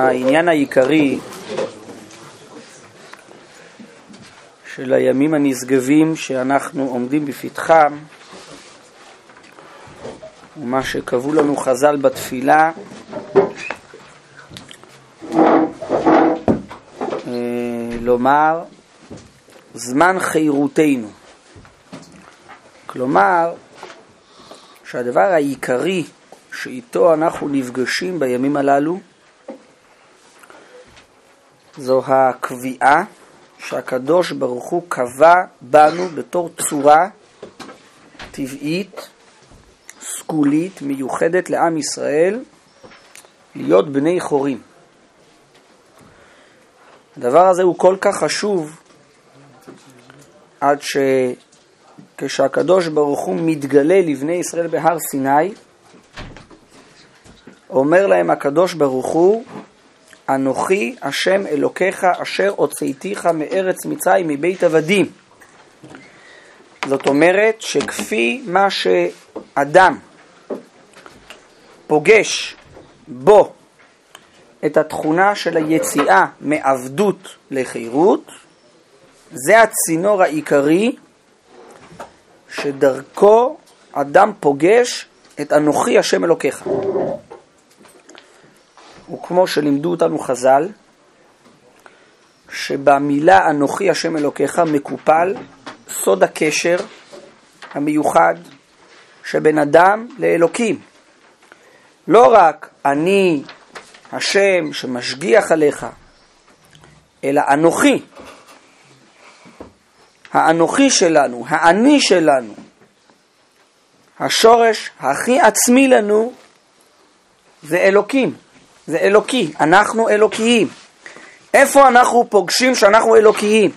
העניין העיקרי של הימים הנשגבים שאנחנו עומדים בפתחם, ומה שקבעו לנו חז"ל בתפילה, לומר זמן חירותנו. כלומר שהדבר העיקרי שאיתו אנחנו נפגשים בימים הללו זו הקביעה שהקדוש ברוך הוא קבע בנו בתור צורה טבעית, סגולית, מיוחדת לעם ישראל, להיות בני חורים. הדבר הזה הוא כל כך חשוב עד שכשהקדוש ברוך הוא מתגלה לבני ישראל בהר סיני, אומר להם הקדוש ברוך הוא, אנוכי השם אלוקיך אשר הוצאתיך מארץ מצרים מבית עבדים. זאת אומרת שכפי מה שאדם פוגש בו את התכונה של היציאה מעבדות לחירות, זה הצינור העיקרי שדרכו אדם פוגש את אנוכי השם אלוקיך. וכמו שלימדו אותנו חז"ל, שבמילה אנוכי השם אלוקיך מקופל סוד הקשר המיוחד שבין אדם לאלוקים. לא רק אני השם שמשגיח עליך, אלא אנוכי. האנוכי שלנו, האני שלנו, השורש הכי עצמי לנו זה אלוקים. זה אלוקי, אנחנו אלוקיים. איפה אנחנו פוגשים שאנחנו אלוקיים?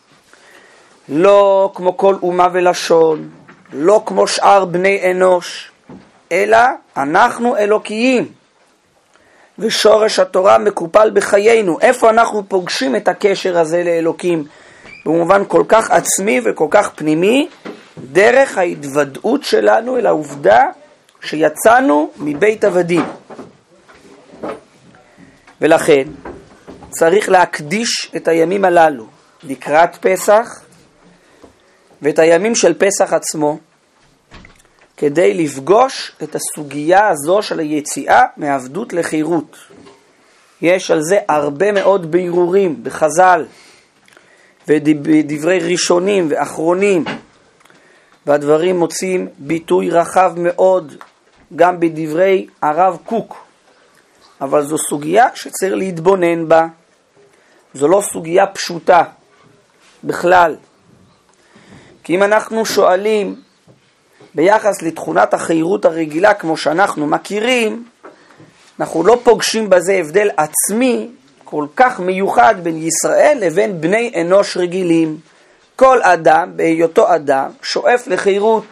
לא כמו כל אומה ולשון, לא כמו שאר בני אנוש, אלא אנחנו אלוקיים. ושורש התורה מקופל בחיינו. איפה אנחנו פוגשים את הקשר הזה לאלוקים? במובן כל כך עצמי וכל כך פנימי, דרך ההתוודעות שלנו אל העובדה שיצאנו מבית עבדים. ולכן צריך להקדיש את הימים הללו לקראת פסח ואת הימים של פסח עצמו כדי לפגוש את הסוגיה הזו של היציאה מעבדות לחירות. יש על זה הרבה מאוד בירורים בחז"ל ודברי ראשונים ואחרונים, והדברים מוצאים ביטוי רחב מאוד גם בדברי הרב קוק. אבל זו סוגיה שצריך להתבונן בה. זו לא סוגיה פשוטה בכלל. כי אם אנחנו שואלים ביחס לתכונת החירות הרגילה כמו שאנחנו מכירים, אנחנו לא פוגשים בזה הבדל עצמי כל כך מיוחד בין ישראל לבין בני אנוש רגילים. כל אדם בהיותו אדם שואף לחירות.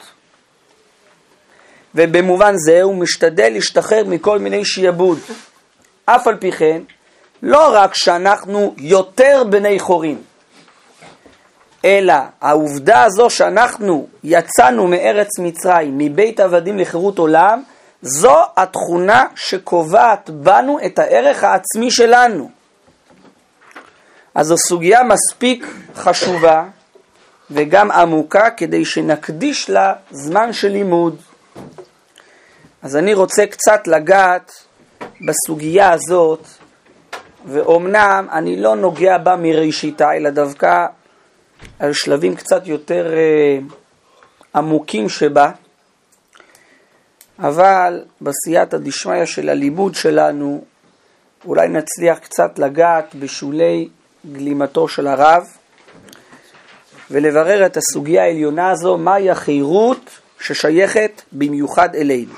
ובמובן זה הוא משתדל להשתחרר מכל מיני שיעבוד. אף על פי כן, לא רק שאנחנו יותר בני חורים, אלא העובדה הזו שאנחנו יצאנו מארץ מצרים, מבית עבדים לחירות עולם, זו התכונה שקובעת בנו את הערך העצמי שלנו. אז זו סוגיה מספיק חשובה וגם עמוקה כדי שנקדיש לה זמן של לימוד. אז אני רוצה קצת לגעת בסוגיה הזאת, ואומנם אני לא נוגע בה מראשיתה, אלא דווקא על שלבים קצת יותר עמוקים שבה, אבל בסייעתא דשמיא של הלימוד שלנו אולי נצליח קצת לגעת בשולי גלימתו של הרב ולברר את הסוגיה העליונה הזו, מהי החירות ששייכת במיוחד אלינו.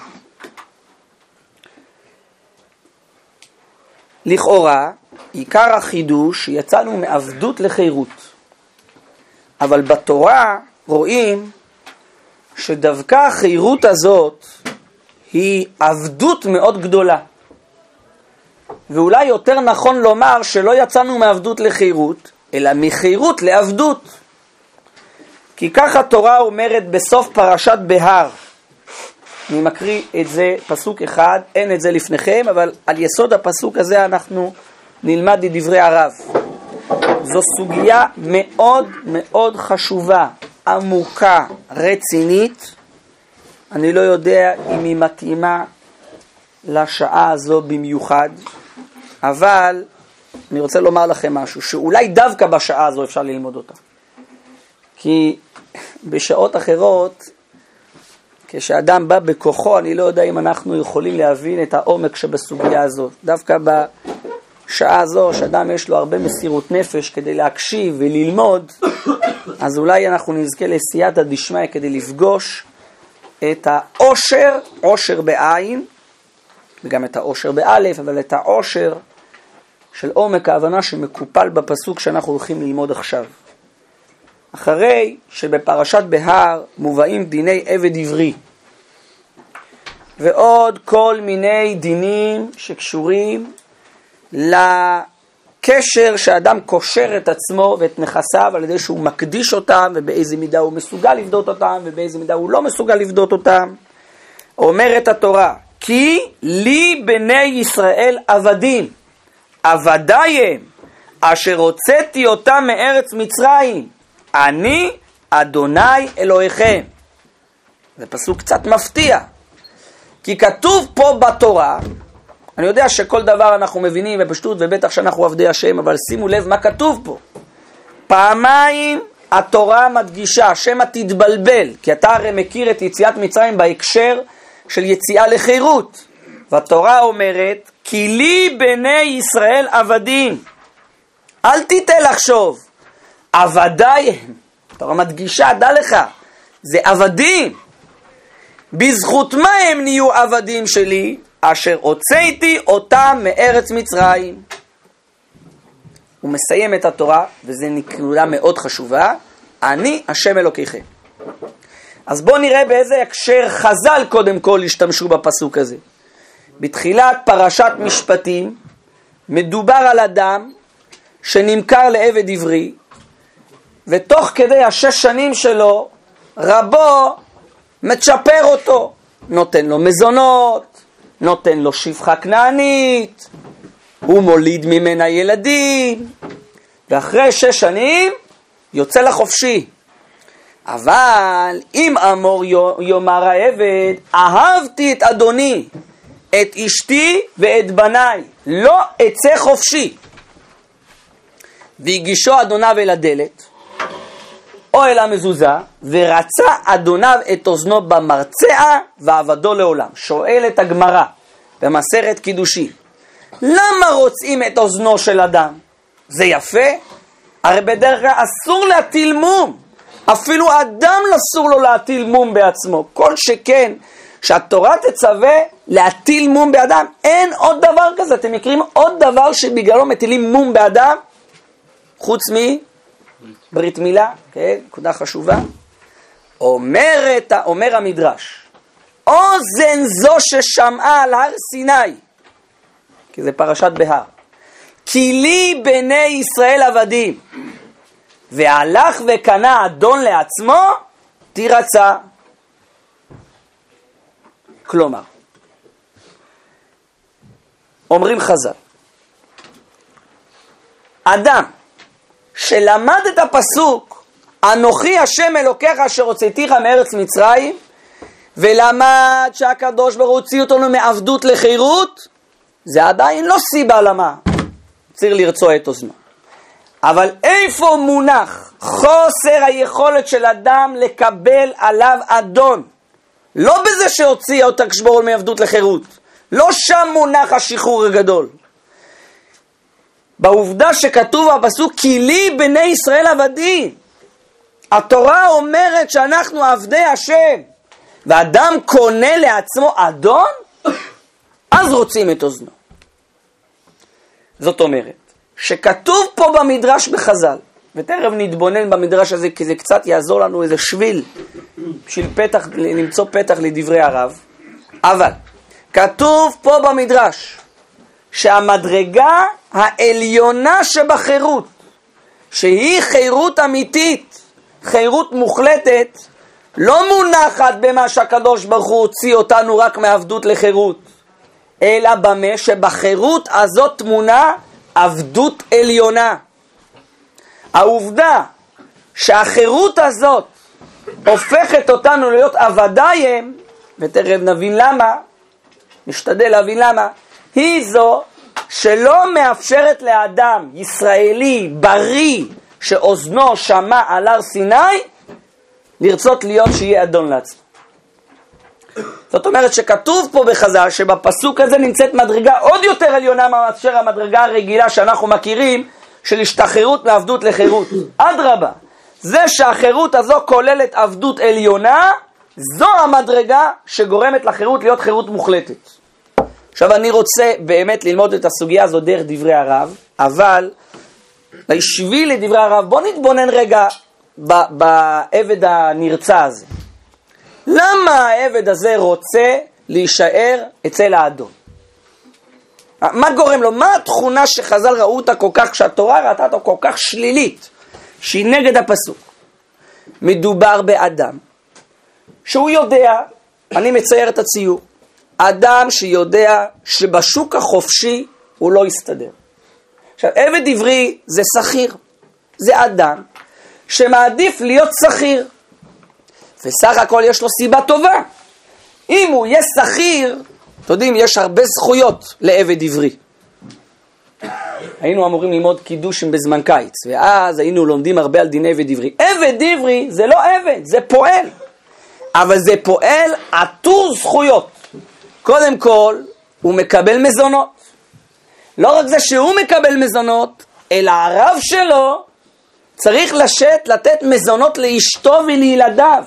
לכאורה, עיקר החידוש שיצאנו מעבדות לחירות. אבל בתורה רואים שדווקא החירות הזאת היא עבדות מאוד גדולה. ואולי יותר נכון לומר שלא יצאנו מעבדות לחירות, אלא מחירות לעבדות. כי כך התורה אומרת בסוף פרשת בהר. אני מקריא את זה פסוק אחד, אין את זה לפניכם, אבל על יסוד הפסוק הזה אנחנו נלמד את דברי הרב. זו סוגיה מאוד מאוד חשובה, עמוקה, רצינית. אני לא יודע אם היא מתאימה לשעה הזו במיוחד, אבל אני רוצה לומר לכם משהו, שאולי דווקא בשעה הזו אפשר ללמוד אותה. כי בשעות אחרות, כשאדם בא בכוחו, אני לא יודע אם אנחנו יכולים להבין את העומק שבסוגיה הזו. דווקא בשעה הזו, שאדם יש לו הרבה מסירות נפש כדי להקשיב וללמוד, אז אולי אנחנו נזכה לסייעתא דשמיא כדי לפגוש את העושר, עושר בעין, וגם את העושר באלף, אבל את העושר של עומק ההבנה שמקופל בפסוק שאנחנו הולכים ללמוד עכשיו. אחרי שבפרשת בהר מובאים דיני עבד עברי, ועוד כל מיני דינים שקשורים לקשר שאדם קושר את עצמו ואת נכסיו על ידי שהוא מקדיש אותם, ובאיזה מידה הוא מסוגל לבדות אותם ובאיזה מידה הוא לא מסוגל לבדות אותם. אומרת התורה, כי לי בני ישראל עבדים, עבדיי הם, אשר הוצאתי אותם מארץ מצרים, אני אדוני אלוהיכם. זה פסוק קצת מפתיע, כי כתוב פה בתורה, אני יודע שכל דבר אנחנו מבינים בפשטות ובטח שאנחנו עבדי השם, אבל שימו לב מה כתוב פה. פעמיים התורה מדגישה, שמא תתבלבל, כי אתה הרי מכיר את יציאת מצרים בהקשר של יציאה לחירות. והתורה אומרת, כי לי בני ישראל עבדים. אל תיתן לחשוב, עבדיי הם. התורה מדגישה, דע לך, זה עבדים. בזכות מה הם נהיו עבדים שלי? אשר הוצאתי אותם מארץ מצרים. הוא מסיים את התורה, וזו נקודה מאוד חשובה, אני השם אלוקיכם. אז בואו נראה באיזה הקשר חז"ל קודם כל השתמשו בפסוק הזה. בתחילת פרשת משפטים מדובר על אדם שנמכר לעבד עברי, ותוך כדי 6 שנים שלו רבו מצ'פר אותו, נותן לו מזונות, נותן לו שפחה כנענית, הוא מוליד ממנה ילדים, ואחרי 6 שנים יוצא לחופשי. אבל אם אמור יאמר העבד, אהבתי את אדוני, את אשתי ואת בניי, לא אצא חופשי. והגישו אדוניו אל הדלת, או אל המזוזה, ורצה אדוניו את אוזנו במרצע, ועבדו לעולם. שואלת הגמרא במסכת קידושין, למה רוצים את אוזנו של אדם? זה יפה? הרי בדרך כלל אסור להטיל מום. אפילו אדם אסור לו להטיל מום בעצמו. כל שכן שהתורה תצווה להטיל מום באדם. אין עוד דבר כזה. אתם מכירים עוד דבר שבגללו מטילים מום באדם? חוץ מברית מילה, כן? נקודה חשובה. אומר המדרש, אוזן זו ששמעה על הר סיני, כי זה פרשת בהר, כי לי בני ישראל עבדים, והלך וקנה אדון לעצמו, תירצה. כלומר, אומרים חז"ל, אדם שלמד את הפסוק, אנוכי השם אלוקיך אשר הוצאתיך מארץ מצרים, ולמד שהקדוש ברוך הוא הוציא אותנו מעבדות לחירות, זה עדיין לא סיבה למה צריך לרצוע את אוזנו. אבל איפה מונח חוסר היכולת של אדם לקבל עליו אדון? לא בזה שהוציא אותה כשבור מעבדות לחירות, לא שם מונח השחרור הגדול. בעובדה שכתוב בפסוק, כי לי בני ישראל עבדים. התורה אומרת שאנחנו עבדי השם, ואדם קונה לעצמו אדון, אז רוצים את אוזנו. זאת אומרת, שכתוב פה במדרש בחז"ל, ותכף נתבונן במדרש הזה, כי זה קצת יעזור לנו איזה שביל, בשביל פתח, למצוא פתח לדברי הרב, אבל כתוב פה במדרש, שהמדרגה העליונה שבחירות, שהיא חירות אמיתית, חירות מוחלטת, לא מונחת במה שהקדוש ברוך הוא הוציא אותנו רק מעבדות לחירות, אלא במה שבחירות הזאת תמונה עבדות עליונה. העובדה שהחירות הזאת הופכת אותנו להיות עבדיים, ותכף נבין למה, נשתדל להבין למה, היא זו שלא מאפשרת לאדם ישראלי בריא שאוזנו שמע על הר סיני לרצות להיות שיהיה אדון לעצמו. זאת אומרת שכתוב פה בחז"ל שבפסוק הזה נמצאת מדרגה עוד יותר עליונה מאשר המדרגה הרגילה שאנחנו מכירים של השתחררות מעבדות לחירות. אדרבה, זה שהחירות הזו כוללת עבדות עליונה, זו המדרגה שגורמת לחירות להיות חירות מוחלטת. עכשיו אני רוצה באמת ללמוד את הסוגיה הזו דרך דברי הרב, אבל בשביל לדברי הרב בוא נתבונן רגע בעבד הנרצע הזה. למה העבד הזה רוצה להישאר אצל האדון? מה גורם לו? מה התכונה שחז"ל ראו אותה כל כך, כשהתורה ראתה אותה כל כך שלילית, שהיא נגד הפסוק? מדובר באדם שהוא יודע, אני מצייר את הציור, אדם שיודע שבשוק החופשי הוא לא יסתדר. עכשיו, עבד עברי זה שכיר, זה אדם שמעדיף להיות שכיר, וסך הכל יש לו סיבה טובה. אם הוא יהיה שכיר, אתם יודעים, יש הרבה זכויות לעבד עברי. היינו אמורים ללמוד קידושים בזמן קיץ, ואז היינו לומדים הרבה על דיני עבד עברי. עבד עברי זה לא עבד, זה פועל. אבל זה פועל עטור זכויות. קודם כל, הוא מקבל מזונות. לא רק זה שהוא מקבל מזונות, אלא הרב שלו צריך לתת מזונות לאשתו ולילדיו.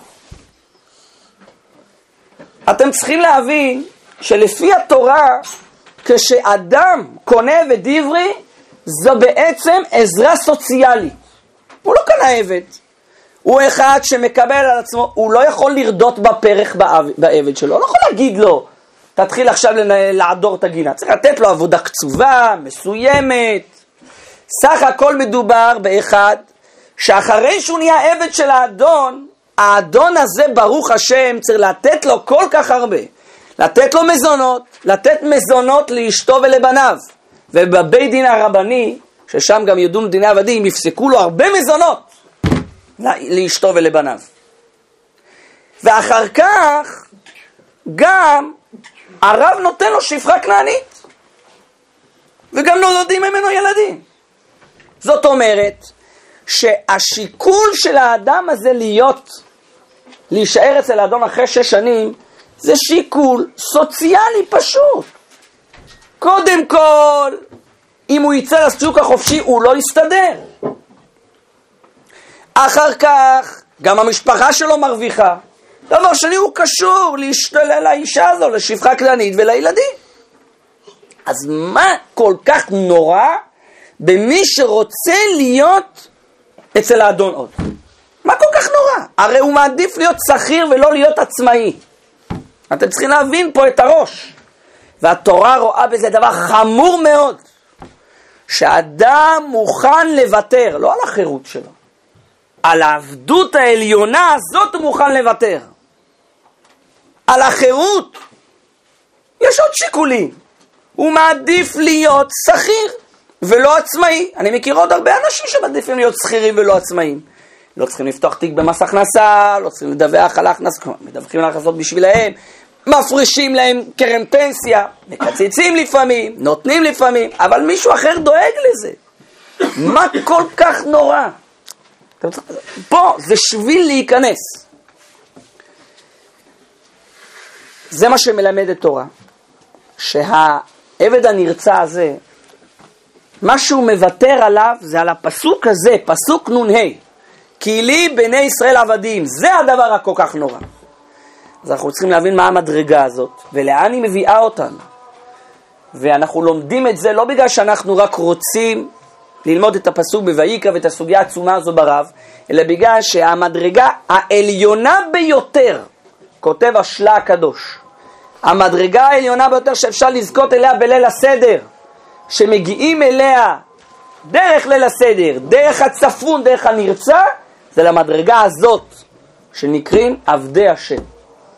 אתם צריכים להבין שלפי התורה, כשאדם קונה עבד עברי, זו בעצם עזרה סוציאלית. הוא לא קנה עבד. הוא אחד שמקבל על עצמו, הוא לא יכול לרדות בפרח בעבד שלו. הוא לא יכול להגיד לו, תתחיל עכשיו לעדור את הגינה. צריך לתת לו עבודה קצובה, מסוימת. סך הכל מדובר באחד, שאחרי שהוא נהיה עבד של האדון, האדון הזה ברוך השם צריך לתת לו כל כך הרבה. לתת לו מזונות, לתת מזונות לאשתו ולבניו. ובבית דין הרבני, ששם גם ידון דיני עבדים, יפסקו לו הרבה מזונות לאשתו ולבניו. ואחר כך גם הרב נותן לו שפחה כנענית, וגם נולדים ממנו ילדים. זאת אומרת שהשיקול של האדם הזה להישאר אצל האדון אחרי 6 שנים, זה שיקול סוציאלי פשוט. קודם כל, אם הוא יצא לשוק החופשי, הוא לא יסתדר. אחר כך, גם המשפחה שלו מרוויחה. דבר שני, הוא קשור לאישה הזו, לשפחה כנענית ולילדים. אז מה כל כך נורא במי שרוצה להיות אצל האדון עוד? מה כל כך נורא? הרי הוא מעדיף להיות שכיר ולא להיות עצמאי. אתם צריכים להבין פה את הראש. והתורה רואה בזה דבר חמור מאוד. שאדם מוכן לוותר, לא על החירות שלו. על העבדות העליונה הזאת הוא מוכן לוותר. על החירות יש עוד שיקולים. הוא מעדיף להיות שכיר ולא עצמאי. אני מכיר עוד הרבה אנשים שמעדיפים להיות שכירים ולא עצמאים. לא צריכים לפתוח תיק במס הכנסה, לא צריכים לדווח על ההכנסה, מדווחים על ההכנסות בשבילהם, מפרישים להם קרן פנסיה, מקציצים לפעמים, נותנים לפעמים, אבל מישהו אחר דואג לזה. מה כל כך נורא? פה זה שביל להיכנס. זה מה שמלמדת תורה, שהעבד הנרצע הזה, מה שהוא מוותר עליו זה על הפסוק הזה, פסוק נ"ה, כי לי בני ישראל עבדים, זה הדבר הכל כך נורא. אז אנחנו צריכים להבין מה המדרגה הזאת, ולאן היא מביאה אותנו. ואנחנו לומדים את זה לא בגלל שאנחנו רק רוצים ללמוד את הפסוק בויקרא ואת הסוגיה העצומה הזו ברב, אלא בגלל שהמדרגה העליונה ביותר, כותב השלה הקדוש, המדרגה העליונה ביותר שאפשר לזכות אליה בליל הסדר, שמגיעים אליה דרך ליל הסדר, דרך הצפון, דרך הנרצע, זה למדרגה הזאת שנקראים עבדי השם.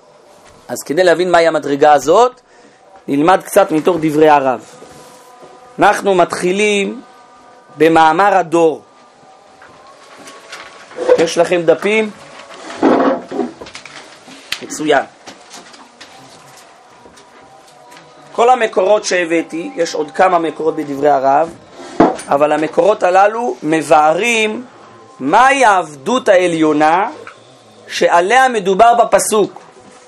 אז כדי להבין מהי המדרגה הזאת, נלמד קצת מתוך דברי הרב. אנחנו מתחילים במאמר הדור. יש לכם דפים? מצוין. כל המקורות שהבאתי, יש עוד כמה מקורות בדברי הרב, אבל המקורות הללו מבארים מהי העבדות העליונה שעליה מדובר בפסוק,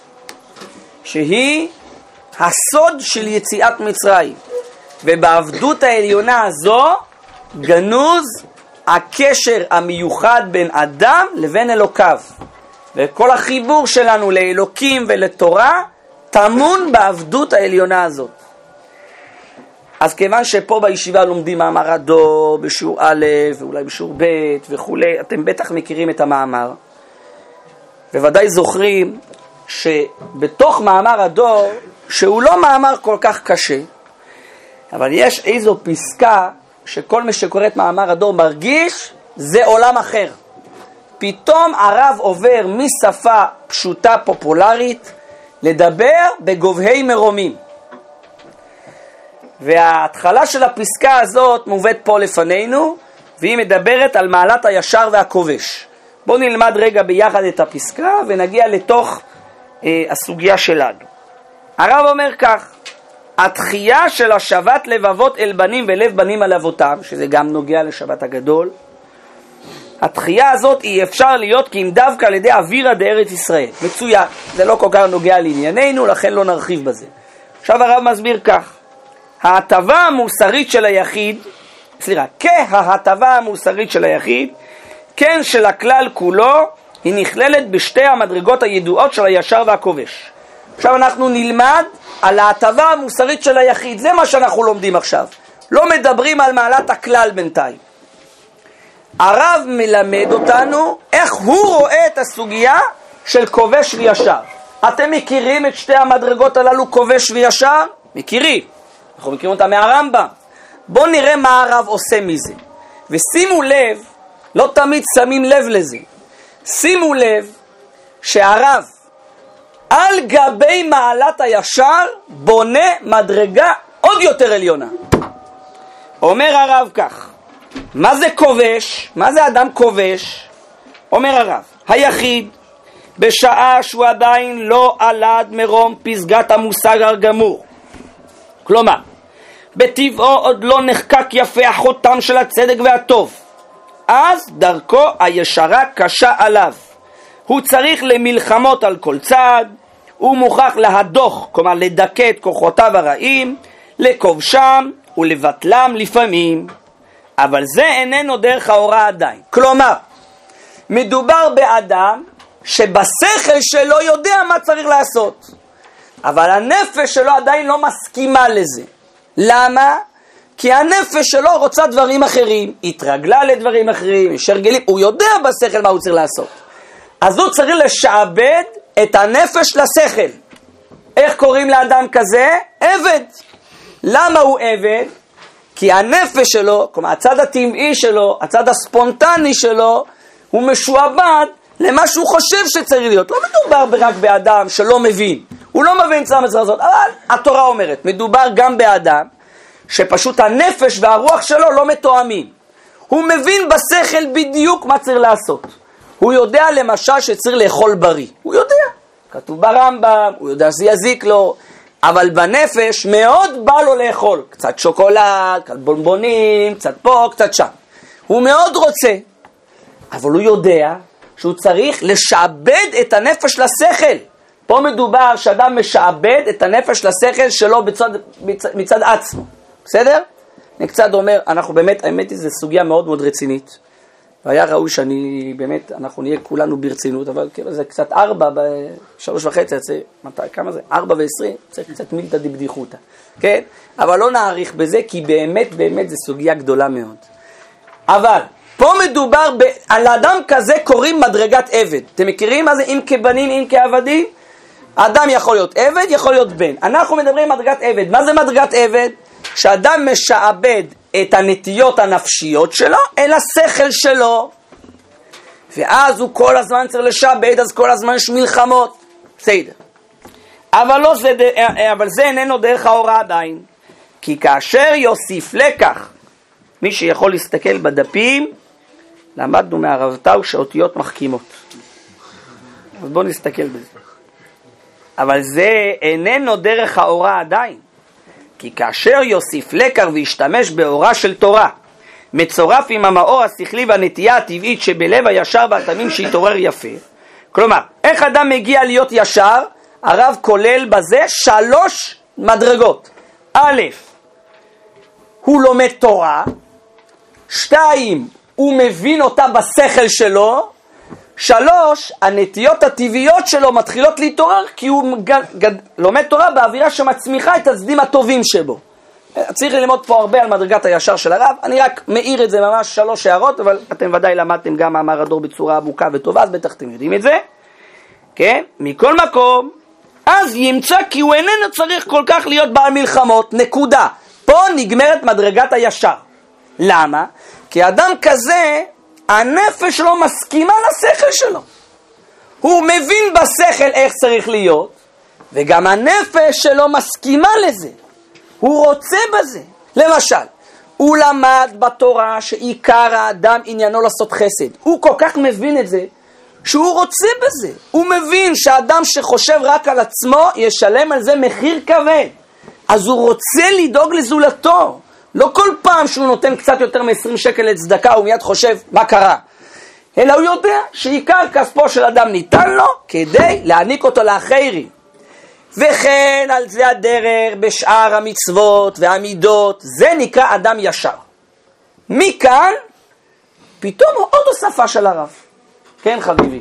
שהיא הסוד של יציאת מצרים. ובעבדות העליונה הזו גנוז הקשר המיוחד בין אדם לבין אלוקיו. וכל החיבור שלנו לאלוקים ולתורה טמון בעבדות העליונה הזאת. אז כיוון שפה בישיבה לומדים מאמר הדור בשיעור א' ואולי בשיעור ב' וכו', אתם בטח מכירים את המאמר. בוודאי זוכרים שבתוך מאמר הדור, שהוא לא מאמר כל כך קשה, אבל יש איזו פסקה שכל מי שקורא את מאמר הדור מרגיש זה עולם אחר. פתאום הרב עובר משפה פשוטה פופולרית לדבר בגובהי מרומים. וההתחלה של הפסקה הזאת מובאת פה לפנינו, והיא מדברת על מעלת הישר והכובש. בואו נלמד רגע ביחד את הפסקה ונגיע לתוך הסוגיה שלנו. הרב אומר כך: התחייה של השבת לבבות אל בנים ולב בנים על אבותם, שזה גם נוגע לשבת הגדול, התחייה הזאת היא אפשר להיות כי אם דווקא על ידי אווירא דארץ ישראל. מצוין, זה לא כל כך נוגע לענייננו, לכן לא נרחיב בזה. עכשיו הרב מסביר כך: ההטבה המוסרית של היחיד, כההטבה המוסרית של היחיד, כן של הכלל כולו, היא נכללת בשתי המדרגות הידועות של הישר והכובש. עכשיו אנחנו נלמד על ההטבה המוסרית של היחיד, זה מה שאנחנו לומדים עכשיו. לא מדברים על מעלת הכלל בינתיים. הרב מלמד אותנו איך הוא רואה את הסוגיה של כובש וישר. אתם מכירים את שתי המדרגות הללו, כובש וישר? מכירים. אנחנו מכירים אותה מהרמב"ם. בואו נראה מה הרב עושה מזה. ושימו לב, לא תמיד שמים לב לזה. שימו לב שהרב על גבי מעלת הישר בונה מדרגה עוד יותר עליונה. אומר הרב כך: מה זה כובש? מה זה אדם כובש? אומר הרב: היחיד בשעה שהוא עדיין לא עלד מרום פסגת המושג הגמור, כלומר בטבעו עוד לא נחקק יפה החותם של הצדק והטוב, אז דרכו הישרה קשה עליו, הוא צריך למלחמות על כל צד, הוא מוכרח להדוך, כלומר לדכא את כוחותיו הרעים, לכובשם ולבטלם לפעמים, אבל זה איננו דרך ההוראה עדיין. כלומר, מדובר באדם שבשכל שלו יודע מה צריך לעשות, אבל הנפש שלו עדיין לא מסכימה לזה. למה? כי הנפש שלו רוצה דברים אחרים, התרגלה לדברים אחרים, יש הרגלים, הוא יודע בשכל מה הוא צריך לעשות. אז הוא צריך לשעבד את הנפש לשכל. איך קוראים לאדם כזה? עבד. למה הוא עבד? כי הנפש שלו, כלומר הצד הטבעי שלו, הצד הספונטני שלו, הוא משועבד למה שהוא חושב שצריך להיות. לא מדובר רק באדם שלא מבין, הוא לא מבין צלם את זאת, אבל התורה אומרת, מדובר גם באדם שפשוט הנפש והרוח שלו לא מתואמים. הוא מבין בשכל בדיוק מה צריך לעשות. הוא יודע למשל שצריך לאכול בריא, הוא יודע, כתוב ברמב"ם, הוא יודע שזה יזיק לו, אבל בנפש מאוד בא לו לאכול, קצת שוקולד, קצת בונבונים, קצת פה, קצת שם. הוא מאוד רוצה, אבל הוא יודע שהוא צריך לשעבד את הנפש לשכל. פה מדובר שאדם משעבד את הנפש לשכל שלו מצד עצמו. בסדר? אני קצת אומר, אנחנו באמת, האמת היא, זו סוגיה מאוד מאוד רצינית. והיה ראוי שאני, באמת, אנחנו נהיה כולנו ברצינות, אבל זה קצת 4 ב3.5, כמה זה? 4:20, זה קצת מילתא דבדיחותא. כן? אבל לא נעריך בזה, כי באמת, באמת, זו סוגיה גדולה מאוד. אבל, פה מדובר על אדם כזה קוראים מדרגת עבד. אתם מכירים מה זה? אם כבנים, אם כעבדים? אדם יכול להיות עבד, יכול להיות בן. אנחנו מדברים מדרגת עבד. מה זה מדרגת עבד? שאדם משעבד את הנטיות הנפשיות שלו אל השכל שלו, ואז הוא כל הזמן צריך לשעבד, אז כל הזמן יש מלחמות. בסדר. אבל זה איננו דרך ההוראה עדיין. כי כאשר יוסיף לקח, מי שיכול להסתכל בדפים, למדנו מהרב טאו שאותיות מחכימות. אז בואו נסתכל בזה. אבל זה איננו דרך האורה עדיין. כי כאשר יוסיף לקח וישתמש באורה של תורה, מצורף עם המאור השכלי והנטייה הטבעית שבלב הישר והתמים שיתעורר יפה. כלומר, איך אדם מגיע להיות ישר? הרב כולל בזה 3 מדרגות. א', הוא לומד תורה. 2, הוא מבין אותה בשכל שלו. 3, הנטיות הטבעיות שלו מתחילות להתעורר, כי הוא לומד תורה באווירה שמצמיחה את הצדדים הטובים שבו. צריך ללמוד פה הרבה על מדרגת הישר של הרב, אני רק מאיר את זה ממש 3 הערות, אבל אתם ודאי למדתם גם מאמר הדור בצורה עמוקה וטובה, אז בטח אתם יודעים את זה. כן? מכל מקום, אז ימצא כי הוא איננו צריך כל כך להיות בעל מלחמות, נקודה. פה נגמרת מדרגת הישר. למה? כי אדם כזה, הנפש שלו מסכימה לשכל שלו. הוא מבין בשכל איך צריך להיות, וגם הנפש שלו מסכימה לזה. הוא רוצה בזה. למשל, הוא למד בתורה שעיקר האדם עניינו לעשות חסד. הוא כל כך מבין את זה, שהוא רוצה בזה. הוא מבין שהאדם שחושב רק על עצמו, ישלם על זה מחיר כבד. אז הוא רוצה לדאוג לזולתו. לא כל פעם שהוא נותן קצת יותר מ-20 שקל לצדקה, הוא מיד חושב מה קרה. אלא הוא יודע שעיקר כספו של אדם ניתן לו, כדי להעניק אותו לאחרים. וכן על זה הדרך בשאר המצוות והמידות, זה נקרא אדם ישר. מכאן, פתאום עוד הוספה של הרב. כן חביבי.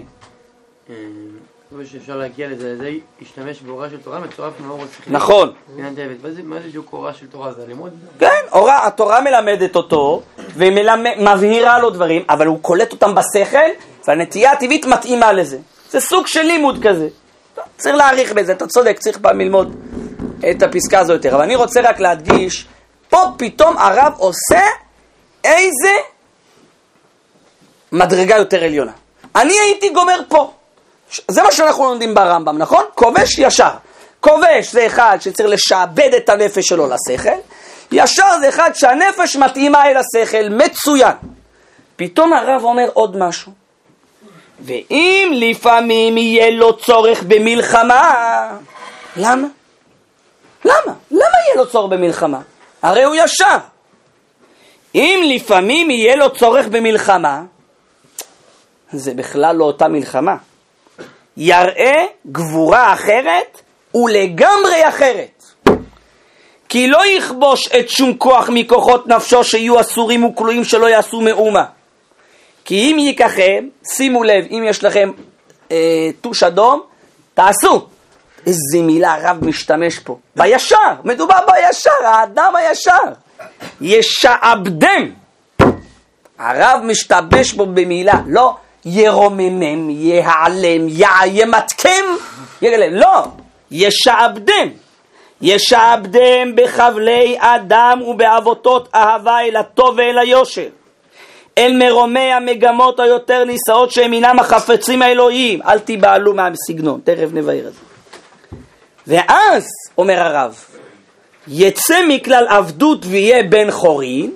כמו שאפשר להגיע לזה, זה ישתמש באורה של תורה מצורף מאור השכלי. נכון. מה זה שהוא אורה של תורה? זה לימוד? כן, התורה מלמדת אותו, ומבהירה לו דברים, אבל הוא קולט אותם בשכל, והנטייה הטבעית מתאימה לזה. זה סוג של לימוד כזה. צריך להעריך בזה, אתה צודק, צריך פעם ללמוד את הפסקה הזו יותר. אבל אני רוצה רק להדגיש, פה פתאום הרב עושה איזה מדרגה יותר עליונה. אני הייתי גומר פה. זה מה שאנחנו לומדים ברמב"ם, נכון? כובש ישר. כובש זה אחד שצריך לשעבד את הנפש שלו לשכל. ישר זה אחד שהנפש מתאימה אל השכל, מצוין. פתאום הרב אומר עוד משהו. ואם לפעמים יהיה לו צורך במלחמה, למה? למה יהיה לו צורך במלחמה? הרי הוא ישר. אם לפעמים יהיה לו צורך במלחמה, זה בכלל לא אותה מלחמה. יראה גבורה אחרת ולגמרי אחרת. כי לא יכבוש את שום כוח מכוחות נפשו שיהיו אסורים וכלואים שלא יעשו מאומה. כי אם ייקחם, שימו לב, אם יש לכם טוש אדום, תעשו. איזה מילה הרב משתמש פה. בישר, מדובר בישר, האדם הישר. ישעבדם. הרב משתבש בו במילה, לא ירוממם, יעלם, ימתקם, לא, ישעבדם. ישעבדם בחבלי אדם ובעבותות אהבה אל הטוב ואל היושר. אל מרומי המגמות היותר נישאות שהם אינם החפצים האלוהיים. אל תיבעלו מהסגנון, תכף נבהיר את זה. ואז, אומר הרב, יצא מכלל עבדות ויהיה בן חורין,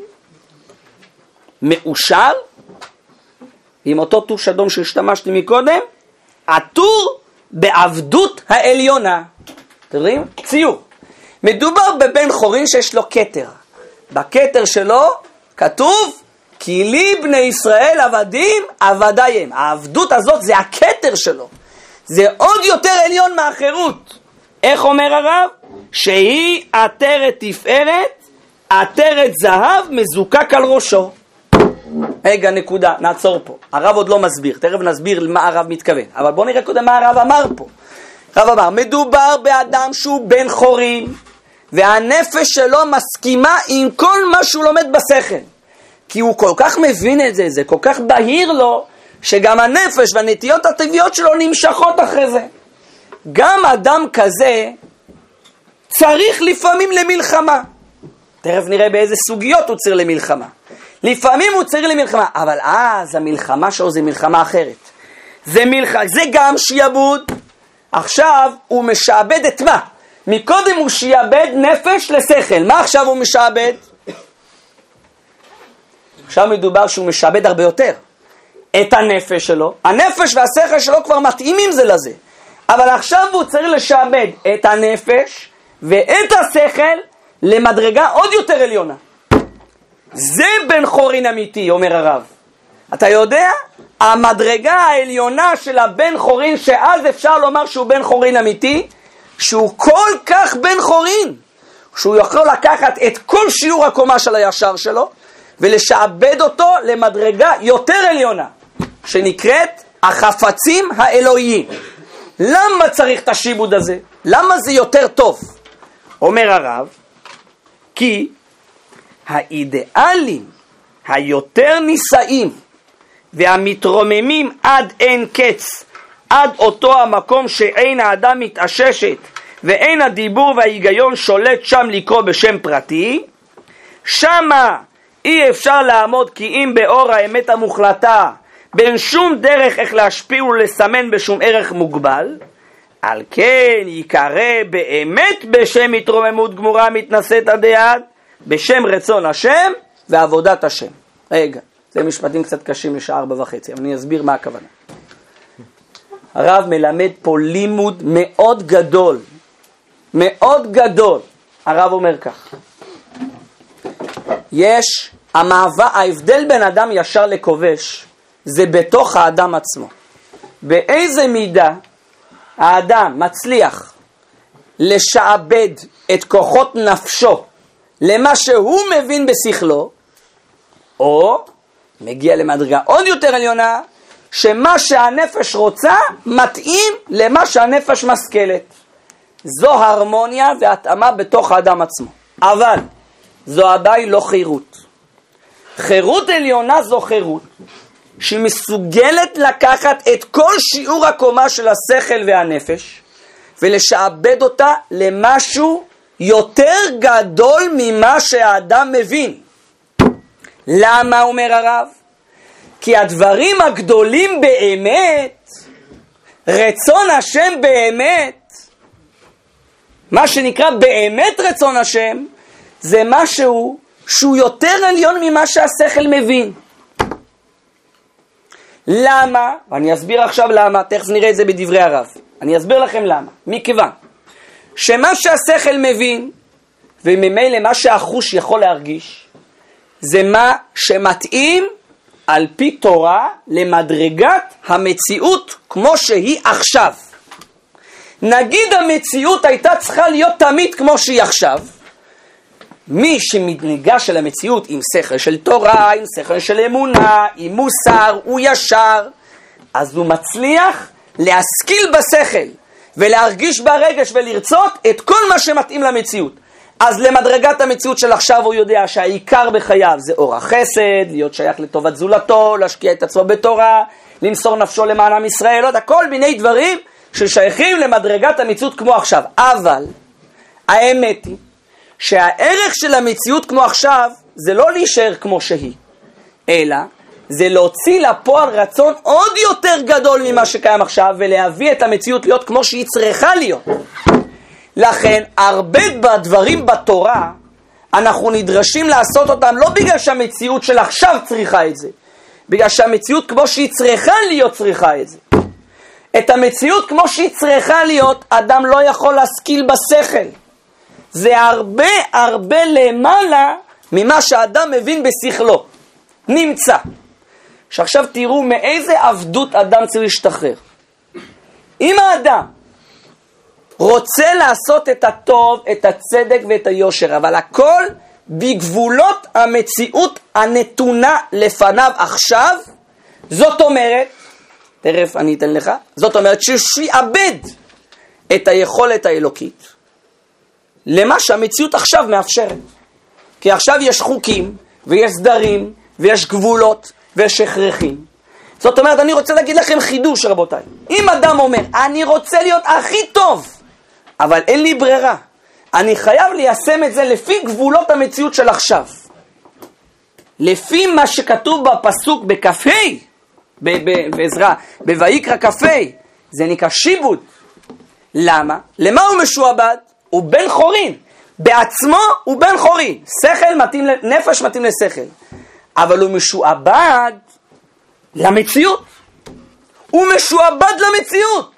מאושר, עם אותו טוש אדום שהשתמשתי מקודם, עטור בעבדות העליונה. אתם רואים? ציור. מדובר בבן חורין שיש לו כתר. בכתר שלו כתוב, כי לי בני ישראל עבדים עבדיים. העבדות הזאת זה הכתר שלו. זה עוד יותר עליון מהחירות. איך אומר הרב? שהיא עטרת תפארת, עטרת זהב מזוקק על ראשו. רגע, נקודה, נעצור פה. הרב עוד לא מסביר, תכף נסביר למה הרב מתכוון. אבל בואו נראה קודם מה הרב אמר פה. הרב אמר, מדובר באדם שהוא בן חורין, והנפש שלו מסכימה עם כל מה שהוא לומד בשכל. כי הוא כל כך מבין את זה, זה כל כך בהיר לו, שגם הנפש והנטיות הטבעיות שלו נמשכות אחרי זה. גם אדם כזה צריך לפעמים למלחמה. תכף נראה באיזה סוגיות הוא צריך למלחמה. לפעמים הוא צריך למלחמה, אבל אז המלחמה שלו זה מלחמה אחרת. זה גם שיעבוד. עכשיו הוא משעבד את מה? מקודם הוא שיעבד נפש לשכל. מה עכשיו הוא משעבד? עכשיו מדובר שהוא משעבד הרבה יותר. את הנפש שלו. הנפש והשכל שלו כבר מתאימים זה לזה. אבל עכשיו הוא צריך לשעבד את הנפש ואת השכל למדרגה עוד יותר עליונה. זה בן חורין אמיתי, אומר הרב. אתה יודע? המדרגה העליונה של הבן חורין, שאז אפשר לומר שהוא בן חורין אמיתי, שהוא כל כך בן חורין, שהוא יכול לקחת את כל שיעור הקומה של הישר שלו, ולשעבד אותו למדרגה יותר עליונה, שנקראת החפצים האלוהיים. למה צריך את השיבוד הזה? למה זה יותר טוב? אומר הרב, כי האידיאלים היותר נישאים והמתרוממים עד אין קץ, עד אותו המקום שאין האדם מתאששת ואין הדיבור וההיגיון שולט שם לקרוא בשם פרטי, שמה אי אפשר לעמוד כי אם באור האמת המוחלטה בין שום דרך איך להשפיע ולסמן בשום ערך מוגבל, על כן יקרא באמת בשם התרוממות גמורה מתנשאת עד עד, בשם רצון השם ועבודת השם. רגע, זה משפטים קצת קשים לשעה 4:30, אבל אני אסביר מה הכוונה. הרב מלמד פה לימוד מאוד גדול, מאוד גדול. הרב אומר כך, יש ההבדל בין אדם ישר לכובש, זה בתוך האדם עצמו. באיזה מידה האדם מצליח לשעבד את כוחות נפשו למה שהוא מבין בשכלו, או מגיע למדרגה עוד יותר עליונה, שמה שהנפש רוצה מתאים למה שהנפש משכלת. זו הרמוניה והתאמה בתוך האדם עצמו. אבל זו עדיין לא חירות. חירות עליונה זו חירות שהיא מסוגלת לקחת את כל שיעור הקומה של השכל והנפש ולשעבד אותה למשהו יותר גדול ממה שהאדם מבין. למה אומר הרב? כי הדברים הגדולים באמת, רצון השם באמת, מה שנקרא באמת רצון השם, זה משהו שהוא יותר עליון ממה שהשכל מבין. למה? ואני אסביר עכשיו למה, תכף נראה את זה בדברי הרב. אני אסביר לכם למה. מכיוון שמה שהשכל מבין, וממילא מה שהחוש יכול להרגיש, זה מה שמתאים על פי תורה למדרגת המציאות כמו שהיא עכשיו. נגיד המציאות הייתה צריכה להיות תמיד כמו שהיא עכשיו, מי שמתניגש על המציאות עם שכל של תורה, עם שכל של אמונה, עם מוסר, הוא ישר, אז הוא מצליח להשכיל בשכל ולהרגיש ברגש ולרצות את כל מה שמתאים למציאות. אז למדרגת המציאות של עכשיו הוא יודע שהעיקר בחייו זה אור החסד, להיות שייך לטובת זולתו, להשקיע את עצמו בתורה, למסור נפשו למען עם ישראל, עוד כל מיני דברים ששייכים למדרגת המציאות כמו עכשיו. אבל האמת היא שהערך של המציאות כמו עכשיו זה לא להישאר כמו שהיא, אלא זה להוציא לפועל רצון עוד יותר גדול ממה שקיים עכשיו ולהביא את המציאות להיות כמו שהיא צריכה להיות. לכן הרבה בדברים בתורה אנחנו נדרשים לעשות אותם לא בגלל שהמציאות של עכשיו צריכה את זה, בגלל שהמציאות כמו שהיא צריכה להיות צריכה את זה. את המציאות כמו שהיא צריכה להיות אדם לא יכול להשכיל בשכל, זה הרבה הרבה למעלה ממה שאדם מבין בשכלו נמצא. שעכשיו תראו מאיזה עבדות אדם צריך להשתחרר. אם האדם רוצה לעשות את הטוב, את הצדק ואת היושר, אבל הכל בגבולות המציאות הנתונה לפניו עכשיו, זאת אומרת, תכף אני אתן לך, זאת אומרת שיעבד את היכולת האלוקית למה שהמציאות עכשיו מאפשרת. כי עכשיו יש חוקים ויש סדרים ויש גבולות ויש הכרחים. זאת אומרת, אני רוצה להגיד לכם חידוש רבותיי. אם אדם אומר, אני רוצה להיות הכי טוב, אבל אין לי ברירה, אני חייב ליישם את זה לפי גבולות המציאות של עכשיו, לפי מה שכתוב בפסוק בכ"ה, בעזרה, בויקרא כ"ה, זה נקרא שיבוד. למה? למה הוא משועבד? הוא בן חורין. בעצמו הוא בן חורין. שכל מתאים, נפש מתאים לשכל. אבל הוא משועבד למציאות. הוא משועבד למציאות.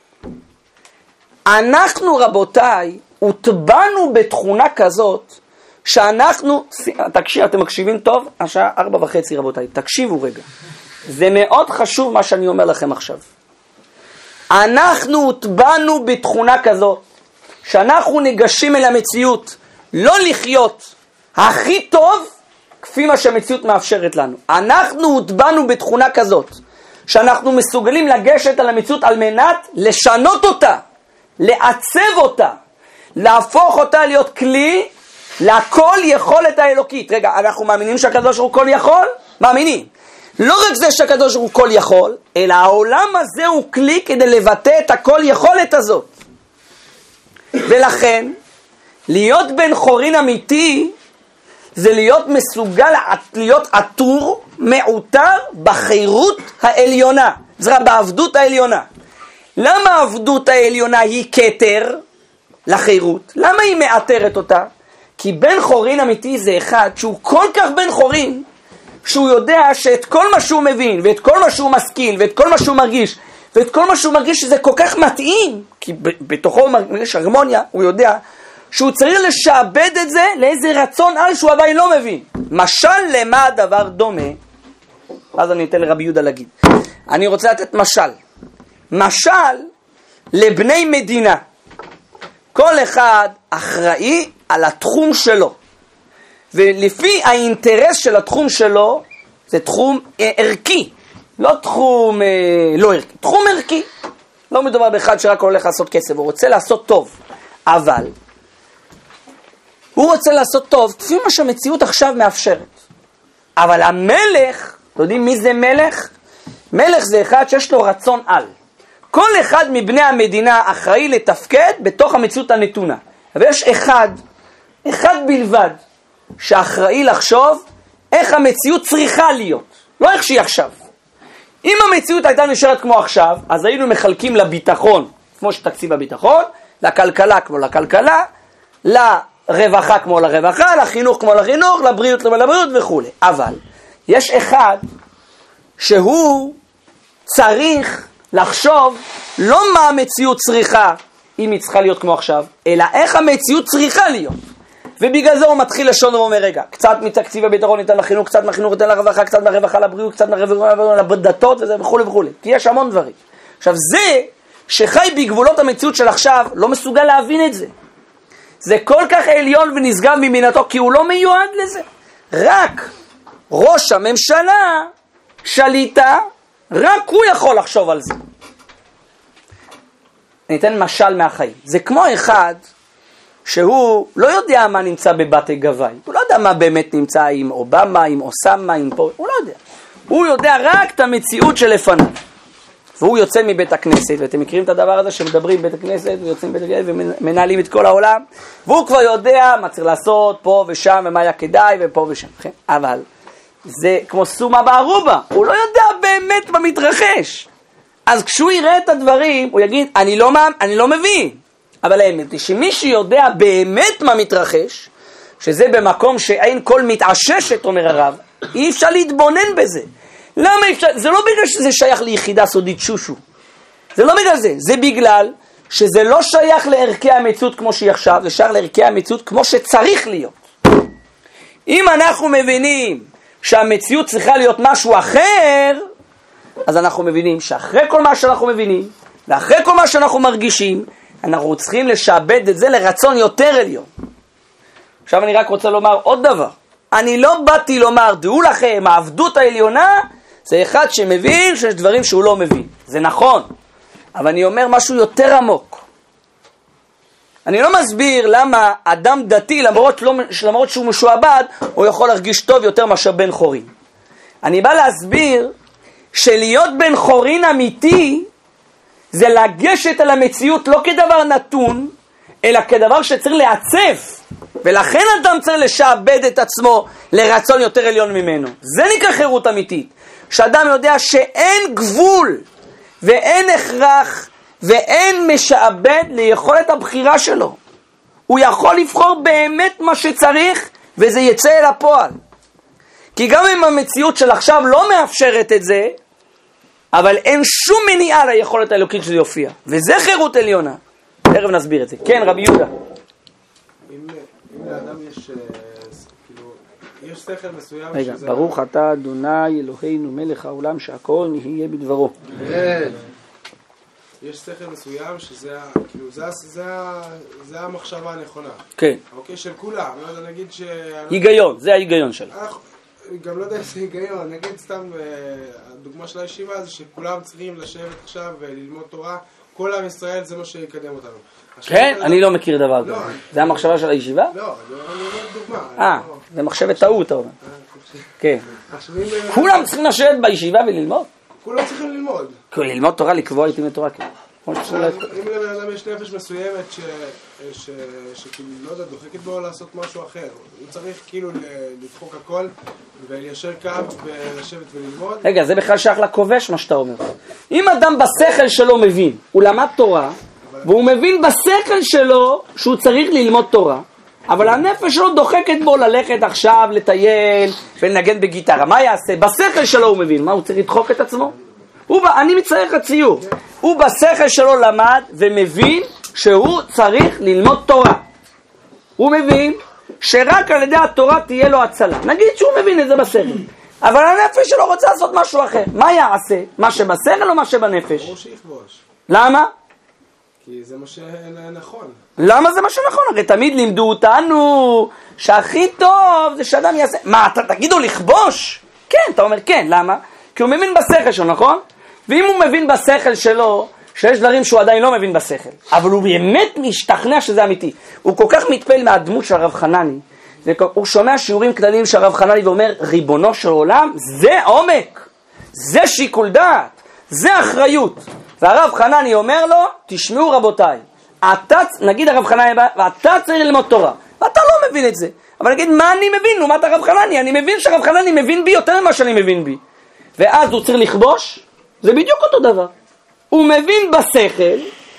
אנחנו רבותיי, הוטבענו בתכונה כזאת, שאנחנו, תקשיב, אתם מקשיבים טוב? השעה 4:30 רבותיי, תקשיבו רגע. זה מאוד חשוב מה שאני אומר לכם עכשיו. אנחנו הוטבענו בתכונה כזאת, שאנחנו ניגשים אל המציאות, לא לחיות הכי טוב, כפי מה שהמציאות מאפשרת לנו. אנחנו הוטבענו בתכונה כזאת, שאנחנו מסוגלים לגשת על המציאות על מנת לשנות אותה, לעצב אותה, להפוך אותה להיות כלי לכל יכולת האלוקית. רגע, אנחנו מאמינים שהקדוש הוא כל יכול? מאמינים. לא רק זה שהקדוש הוא כל יכול, אלא העולם הזה הוא כלי כדי לבטא את הכל יכולת הזאת. ולכן, להיות בן חורין אמיתי, זה להיות מסוגל להיות עטור, מעוטר בחירות העליונה. זה בעבדות העליונה. למה העבדות העליונה היא כתר לחירות? למה היא מאתרת אותה? כי בן חורין אמיתי זה אחד שהוא כל כך בן חורין, שהוא יודע שאת כל מה שהוא מבין, ואת כל מה שהוא משכיל, ואת כל מה שהוא מרגיש, ואת כל מה שהוא מרגיש שזה כל כך מתאים, כי בתוכו הוא מרגיש הרמוניה, הוא יודע שהוא צריך לשעבד את זה לאיזה רצון על שהוא עדיין לא מבין. משל למה הדבר דומה? אז אני אתן לרבי יהודה להגיד. אני רוצה לתת משל. משל לבני מדינה. כל אחד אחראי על התחום שלו. ולפי האינטרס של התחום שלו, זה תחום ערכי. לא תחום לא ערכי. תחום ערכי. לא מדובר באחד שרק הולך לעשות כסף. הוא רוצה לעשות טוב. אבל הוא רוצה לעשות טוב כפי מה שהמציאות עכשיו מאפשרת. אבל המלך, אתם יודעים מי זה מלך? מלך זה אחד שיש לו רצון על. כל אחד מבני המדינה אחראי לתפקד בתוך המציאות הנתונה. אבל יש אחד בלבד, שאחראי לחשוב איך המציאות צריכה להיות. לא איך שהיא עכשיו. אם המציאות הייתה נשארת כמו עכשיו, אז היינו מחלקים לביטחון, כמו שתקציב הביטחון, לכלכלה כמו לכלכלה, לרווחה כמו לרווחה, לחינוך כמו לחינוך, לבריאות כמו לבריאות וכו'. אבל יש אחד שהוא צריך לחשוב לא מה המציאות צריכה, אם היא צריכה להיות כמו עכשיו, אלא איך המציאות צריכה להיות. ובגלל זה הוא מתחיל לשון ואומר, רגע, קצת מתקציב הביטחון ניתן לחינוך, קצת מהחינוך ניתן לרווחה, קצת מהרווחה לבריאות, קצת מהרווחה לדתות וזה וכו' וכו'. כי יש המון דברים. עכשיו זה שחי בגבולות המציאות של עכשיו לא מסוגל להבין את זה. זה כל כך עליון ונשגב ממינתו, כי הוא לא מיועד לזה. רק ראש הממשלה, שליטה, רק הוא יכול לחשוב על זה. אני אתן משל מהחיים. זה כמו אחד שהוא לא יודע מה נמצא בבתי גווי. הוא לא יודע מה באמת נמצא עם אובמה, עם אוסמה, עם פה. הוא לא יודע. הוא יודע רק את המציאות שלפניו. והוא יוצא מבית הכנסת, ואתם מכירים את הדבר הזה שמדברים בבית הכנסת, ויוצאים מבית הכנסת ומנהלים את כל העולם, והוא כבר יודע מה צריך לעשות פה ושם, ומה היה כדאי, ופה ושם. אבל זה כמו סומה בערובה. הוא לא יודע באמת מה מתרחש. אז כשהוא יראה את הדברים, הוא יגיד, אני לא מבין. אבל האמת היא שמי שיודע באמת מה מתרחש, שזה במקום שאין כל מתעששת, אומר הרב, אי אפשר להתבונן בזה. למה אי אפשר? זה לא בגלל שזה שייך ליחידה סודית שושו. זה לא בגלל זה. זה בגלל שזה לא שייך לערכי המציאות כמו שהיא עכשיו, זה שייך לערכי המציאות כמו שצריך להיות. אם אנחנו מבינים שהמציאות צריכה להיות משהו אחר, אז אנחנו מבינים שאחרי כל מה שאנחנו מבינים, ואחרי כל מה שאנחנו מרגישים, אנחנו צריכים לשעבד את זה לרצון יותר עליון. עכשיו אני רק רוצה לומר עוד דבר. אני לא באתי לומר, דעו לכם, העבדות העליונה זה אחד שמבין שיש דברים שהוא לא מבין. זה נכון. אבל אני אומר משהו יותר עמוק. אני לא מסביר למה אדם דתי, למרות שהוא משועבד, הוא יכול להרגיש טוב יותר מאשר בן חורין. אני בא להסביר שלהיות בן חורין אמיתי, זה לגשת על המציאות לא כדבר נתון, אלא כדבר שצריך לעצב. ולכן אדם צריך לשעבד את עצמו לרצון יותר עליון ממנו. זה נקרא חירות אמיתית. שאדם יודע שאין גבול ואין הכרח ואין משעבד ליכולת הבחירה שלו. הוא יכול לבחור באמת מה שצריך, וזה יצא אל הפועל. כי גם אם המציאות של עכשיו לא מאפשרת את זה, אבל אין שום מניעה ליכולת האלוקית שזה יופיע. וזה חירות עליונה. תכף נסביר את זה. כן, רבי יהודה. אם לאדם יש שכל מסוים רגע, ברוך אתה אדוני אלוהינו מלך העולם שהכל נהיה בדברו. יש שכל מסוים שזה המחשבה הנכונה. כן. אוקיי, של כולם. לא יודע, נגיד היגיון, זה ההיגיון שלה. גם לא יודע איזה היגיון. נגיד סתם, הדוגמה של הישיבה זה שכולם צריכים לשבת עכשיו וללמוד תורה. כל עם ישראל זה מה שיקדם אותנו. כן? אני לא מכיר דבר כזה. זה המחשבה של הישיבה? לא, אני אומר דוגמה. זה מחשבת טעות, אתה אומר. כן. כולם צריכים לשבת בישיבה וללמוד? כולם צריכים ללמוד. ללמוד תורה, לקבוע איתי מתורה, כן. אם לבן אדם יש נפש מסוימת שכאילו, לא יודע, דוחקת בו לעשות משהו אחר. הוא צריך כאילו לדחוק הכל וליישר קו ולשבת וללמוד. רגע, זה בכלל שייך לכובש מה שאתה אומר. אם אדם בשכל שלו מבין, הוא למד תורה, והוא מבין בשכל שלו שהוא צריך ללמוד תורה, אבל הנפש שלו דוחקת בו ללכת עכשיו, לטייל ולנגן בגיטרה. מה יעשה? בשכל שלו הוא מבין. מה, הוא צריך לדחוק את עצמו? אני מצייר לך ציור. הוא בשכל שלו למד ומבין שהוא צריך ללמוד תורה. הוא מבין שרק על ידי התורה תהיה לו הצלה. נגיד שהוא מבין את זה בשכל. אבל הנפש שלו רוצה לעשות משהו אחר. מה יעשה? מה שבשכל או מה שבנפש? ברור שיכבוש. למה? כי זה מה שנכון. למה זה מה שנכון? הרי תמיד לימדו אותנו שהכי טוב זה שאדם יעשה... מה, אתה תגידו לכבוש? כן, אתה אומר כן, למה? כי הוא מבין בשכל שלו, נכון? ואם הוא מבין בשכל שלו, שיש דברים שהוא עדיין לא מבין בשכל, אבל הוא באמת משתכנע שזה אמיתי. הוא כל כך מתפעל מהדמות של הרב חנני, הוא שומע שיעורים כלליים של הרב חנני ואומר, ריבונו של עולם, זה עומק, זה שיקול דעת, זה אחריות. והרב חנני אומר לו, תשמעו רבותיי, נגיד הרב חנני, ואתה צריך ללמוד תורה, ואתה לא מבין את זה. אבל נגיד, מה אני מבין? לעומת הרב חנני, אני מבין שהרב חנני מבין בי יותר ממה שאני מבין בי. ואז הוא צריך לכבוש, זה בדיוק אותו דבר. הוא מבין בשכל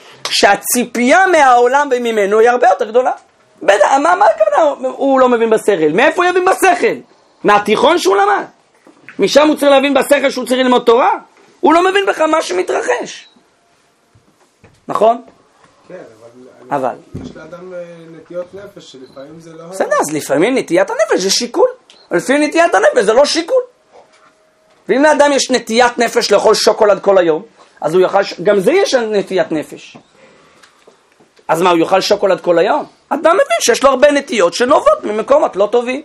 שהציפייה מהעולם וממנו היא הרבה יותר גדולה. מה הכוונה הוא לא מבין בשכל? מאיפה הוא יבין בשכל? מהתיכון שהוא למד. משם הוא צריך להבין בשכל שהוא צריך ללמוד תורה? הוא לא מבין בכלל מה שמתרחש. נכון? כן, אבל יש לאדם נטיות נפש שלפעמים זה לא... בסדר, אז לפעמים נטיית הנפש זה שיקול. לפעמים נטיית הנפש זה לא שיקול. ואם לאדם יש נטיית נפש לאכול שוקולד כל היום, אז הוא יאכל, גם זה יש נטיית נפש. אז מה, הוא יאכל שוקולד כל היום? אדם מבין שיש לו הרבה נטיות שנובעות ממקומות לא טובים.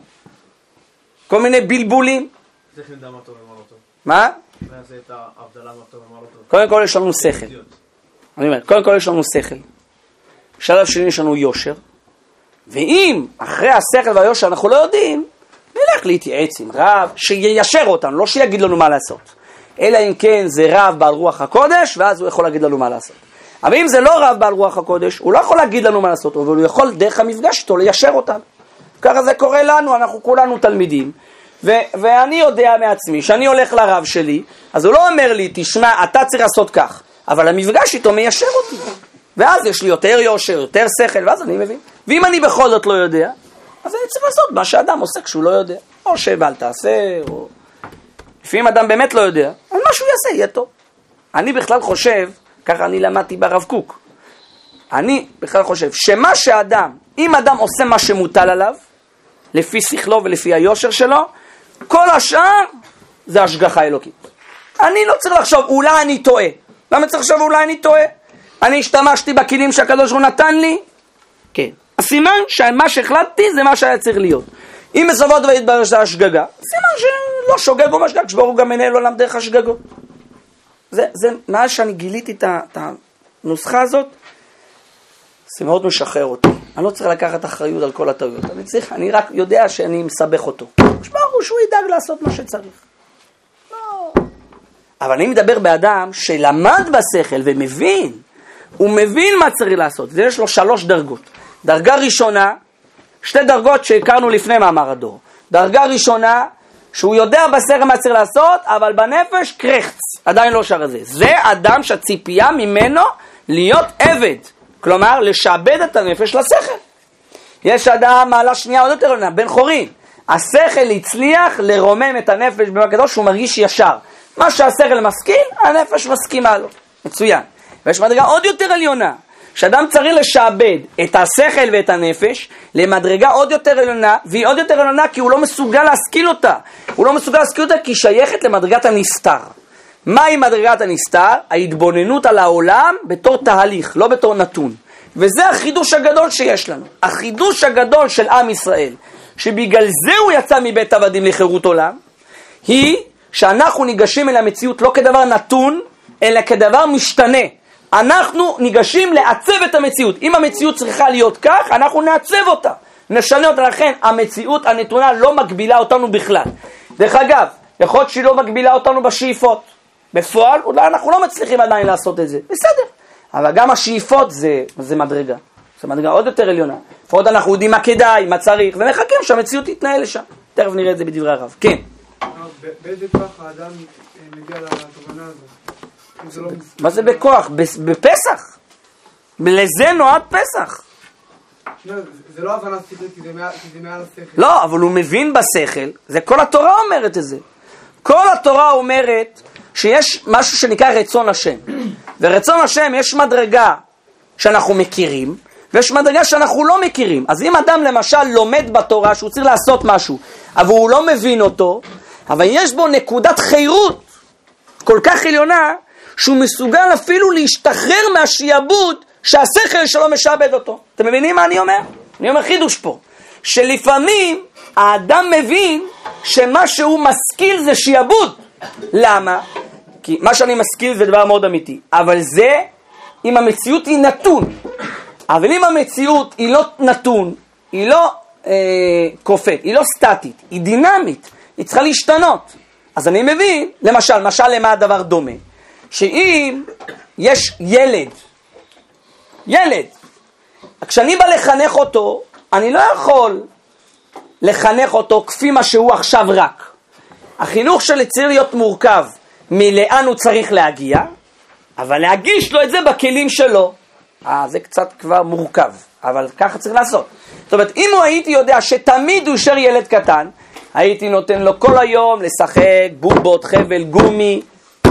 כל מיני בלבולים. איך נדע מה טוב ומה לא טוב? מה? מה זה את ההבדלה מה טוב ומה לא טוב? קודם כל יש לנו שכל. אני אומר, קודם כל יש לנו שכל. שלב שני יש לנו יושר. ואם אחרי השכל והיושר אנחנו לא יודעים, נלך להתייעץ עם רב שיישר אותנו, לא שיגיד לנו מה לעשות. אלא אם כן זה רב בעל רוח הקודש, ואז הוא יכול להגיד לנו מה לעשות. אבל אם זה לא רב בעל רוח הקודש, הוא לא יכול להגיד לנו מה לעשות, אבל הוא יכול דרך המפגש איתו ליישר אותנו. ככה זה קורה לנו, אנחנו כולנו תלמידים, ואני יודע מעצמי שאני הולך לרב שלי, אז הוא לא אומר לי, תשמע, אתה צריך לעשות כך, אבל המפגש איתו מיישר אותי. ואז יש לי יותר יושר, יותר שכל, ואז אני מבין. ואם אני בכל זאת לא יודע, אז אני צריך לעשות מה שאדם עושה כשהוא לא יודע. או שאל תעשה, או... לפעמים אדם באמת לא יודע, אז מה שהוא יעשה יהיה טוב. אני בכלל חושב, ככה אני למדתי ברב קוק, אני בכלל חושב שמה שאדם, אם אדם עושה מה שמוטל עליו, לפי שכלו ולפי היושר שלו, כל השאר זה השגחה אלוקית. אני לא צריך לחשוב, אולי אני טועה. למה צריך לחשוב, אולי אני טועה? אני השתמשתי בכלים שהקדוש הוא נתן לי? כן. הסימן שמה שהחלטתי זה מה שהיה צריך להיות. אם בסופו דבר יתברר שזה השגגה, סימן שלא שוגג בו משגג, שברור גם מנהל עולם דרך השגגות. זה מאז שאני גיליתי את הנוסחה הזאת, זה מאוד משחרר אותי. אני לא צריך לקחת אחריות על כל הטעויות. אני רק יודע שאני מסבך אותו. שברור שהוא ידאג לעשות מה שצריך. לא. אבל אני מדבר באדם שלמד בשכל ומבין, הוא מבין מה צריך לעשות. יש לו 3 דרגות. דרגה ראשונה, 2 דרגות שהכרנו לפני מאמר הדור. דרגה ראשונה, שהוא יודע בשכל מה צריך לעשות, אבל בנפש קרחץ, עדיין לא שר הזה. זה אדם שהציפייה ממנו להיות עבד. כלומר, לשעבד את הנפש לשכל. יש אדם מעלה שנייה עוד יותר עליונה, בן חורין. השכל הצליח לרומם את הנפש בקדוש, שהוא מרגיש ישר. מה שהשכל מסכים, הנפש מסכימה לו. מצוין. ויש מדרגה עוד יותר עליונה, שאדם צריך לשעבד את השכל ואת הנפש למדרגה עוד יותר עליונה, והיא עוד יותר עליונה כי הוא לא מסוגל להשכיל אותה. הוא לא מסוגל להשכיל אותה כי היא שייכת למדרגת הנסתר. מהי מדרגת הנסתר? ההתבוננות על העולם בתור תהליך, לא בתור נתון. וזה החידוש הגדול שיש לנו. החידוש הגדול של עם ישראל, שבגלל זה הוא יצא מבית עבדים לחירות עולם, היא שאנחנו ניגשים אל המציאות לא כדבר נתון, אלא כדבר משתנה. אנחנו ניגשים לעצב את המציאות. אם המציאות צריכה להיות כך, אנחנו נעצב אותה, נשנה אותה. לכן המציאות הנתונה לא מגבילה אותנו בכלל. דרך אגב, יכול להיות שהיא לא מגבילה אותנו בשאיפות. בפועל, אולי אנחנו לא מצליחים עדיין לעשות את זה. בסדר. אבל גם השאיפות זה מדרגה. זה מדרגה עוד יותר עליונה. לפחות אנחנו יודעים מה כדאי, מה צריך, ומחכים שהמציאות תתנהל לשם. תכף נראה את זה בדברי הרב. כן. באיזה כוח האדם מגיע לתובנה הזאת? מה זה בכוח? בפסח. לזה נועד פסח. זה לא הבנה שכלית, כי זה מעל השכל. לא, אבל הוא מבין בשכל. זה כל התורה אומרת את זה. כל התורה אומרת שיש משהו שנקרא רצון השם. ורצון השם יש מדרגה שאנחנו מכירים, ויש מדרגה שאנחנו לא מכירים. אז אם אדם למשל לומד בתורה שהוא צריך לעשות משהו, אבל הוא לא מבין אותו, אבל יש בו נקודת חירות כל כך עליונה, שהוא מסוגל אפילו להשתחרר מהשיעבוד שהשכל שלו משעבד אותו. אתם מבינים מה אני אומר? אני אומר חידוש פה. שלפעמים האדם מבין שמה שהוא משכיל זה שיעבוד. למה? כי מה שאני משכיל זה דבר מאוד אמיתי. אבל זה אם המציאות היא נתון. אבל אם המציאות היא לא נתון, היא לא קופאת, היא לא סטטית, היא דינמית, היא צריכה להשתנות. אז אני מבין, למשל למה הדבר דומה? שאם יש ילד, כשאני בא לחנך אותו, אני לא יכול לחנך אותו כפי מה שהוא עכשיו רק. החינוך שלי צריך להיות מורכב מלאן הוא צריך להגיע, אבל להגיש לו את זה בכלים שלו. זה קצת כבר מורכב, אבל ככה צריך לעשות. זאת אומרת, אם הייתי יודע שתמיד הוא שר ילד קטן, הייתי נותן לו כל היום לשחק, בובות, חבל, גומי,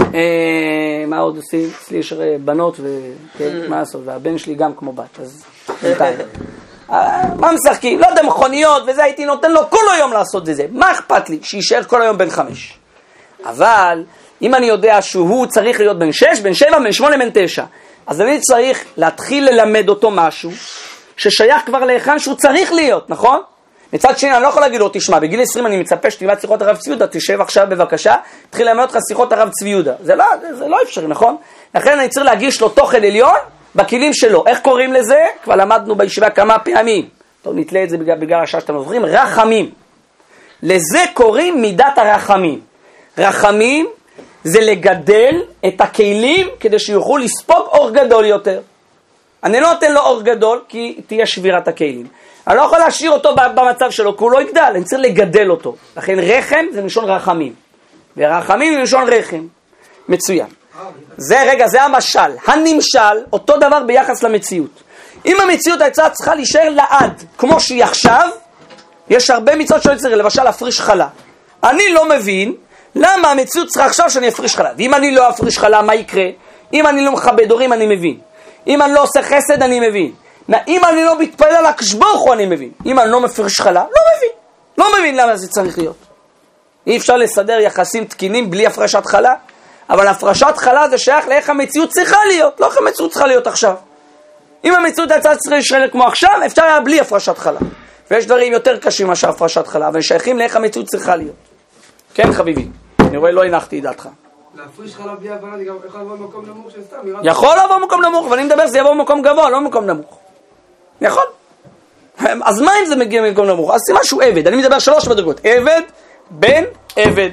מה עוד עושים? אצלי יש בנות מה לעשות, והבן שלי גם כמו בת, אז בינתיים. מה משחקים? לא יודע, מכוניות וזה, הייתי נותן לו כל היום לעשות את זה. מה אכפת לי? שישאר כל היום בן 5. אבל אם אני יודע שהוא צריך להיות בן 6, בן 7, בן 8, בן 9, אז אני צריך להתחיל ללמד אותו משהו ששייך כבר להיכן שהוא צריך להיות, נכון? מצד שני, אני לא יכול להגיד לו, תשמע, בגיל 20 אני מצפה שתלמד שיחות הרב צבי יהודה, תשב עכשיו בבקשה, תתחיל ללמד אותך שיחות הרב צבי יהודה. זה לא אפשרי, נכון? לכן אני צריך להגיש לו תוכן עליון בכלים שלו. איך קוראים לזה? כבר למדנו בישיבה כמה פעמים. טוב, נתלה את זה בגלל השעה שאתם עוברים. רחמים. לזה קוראים מידת הרחמים. רחמים זה לגדל את הכלים כדי שיוכלו לספוג אור גדול יותר. אני לא נותן לו אור גדול כי תהיה שבירת הכלים. אני לא יכול להשאיר אותו במצב שלו, כי הוא לא יגדל, אני צריך לגדל אותו. לכן רחם זה מלשון רחמים, ורחמים זה מלשון רחם. מצוין. זה המשל. הנמשל, אותו דבר ביחס למציאות. אם המציאות הייתה צריכה להישאר לעד, כמו שהיא עכשיו, יש הרבה מצוות שלא צריך, למשל להפריש חלה. אני לא מבין למה המציאות צריכה עכשיו שאני אפריש חלה. ואם אני לא אפריש חלה, מה יקרה? אם אני לא מכבד הורים, אני מבין. אם אני לא עושה חסד, אני מבין. אם אני לא מתפלל על הקדוש ברוך הוא, אני מבין. אם אני לא מפריש חלה, לא מבין למה זה צריך להיות. אי אפשר לסדר יחסים תקינים בלי הפרשת חלה, אבל הפרשת חלה זה שייך לאיך המציאות צריכה להיות, לא איך המציאות צריכה להיות עכשיו. אם המציאות הייתה צריכה להישאר כמו עכשיו, אפשר היה בלי הפרשת חלה. ויש דברים יותר קשים מאשר הפרשת חלה, אבל שייכים לאיך המציאות צריכה להיות. כן חביבי, אני רואה לא הנחתי דעתך. להפריש חלה בלי הבנה, זה גם יכול לבוא במקום נמוך של סתם. יכול לבוא במקום נמוך, אבל אני מדבר שזה יבוא במקום גבוה, לא במקום נמוך. יכול. אז מה אם זה מגיע במקום נמוך? אז זה משהו עבד. אני מדבר 3 מדרגות. עבד, בן, עבד.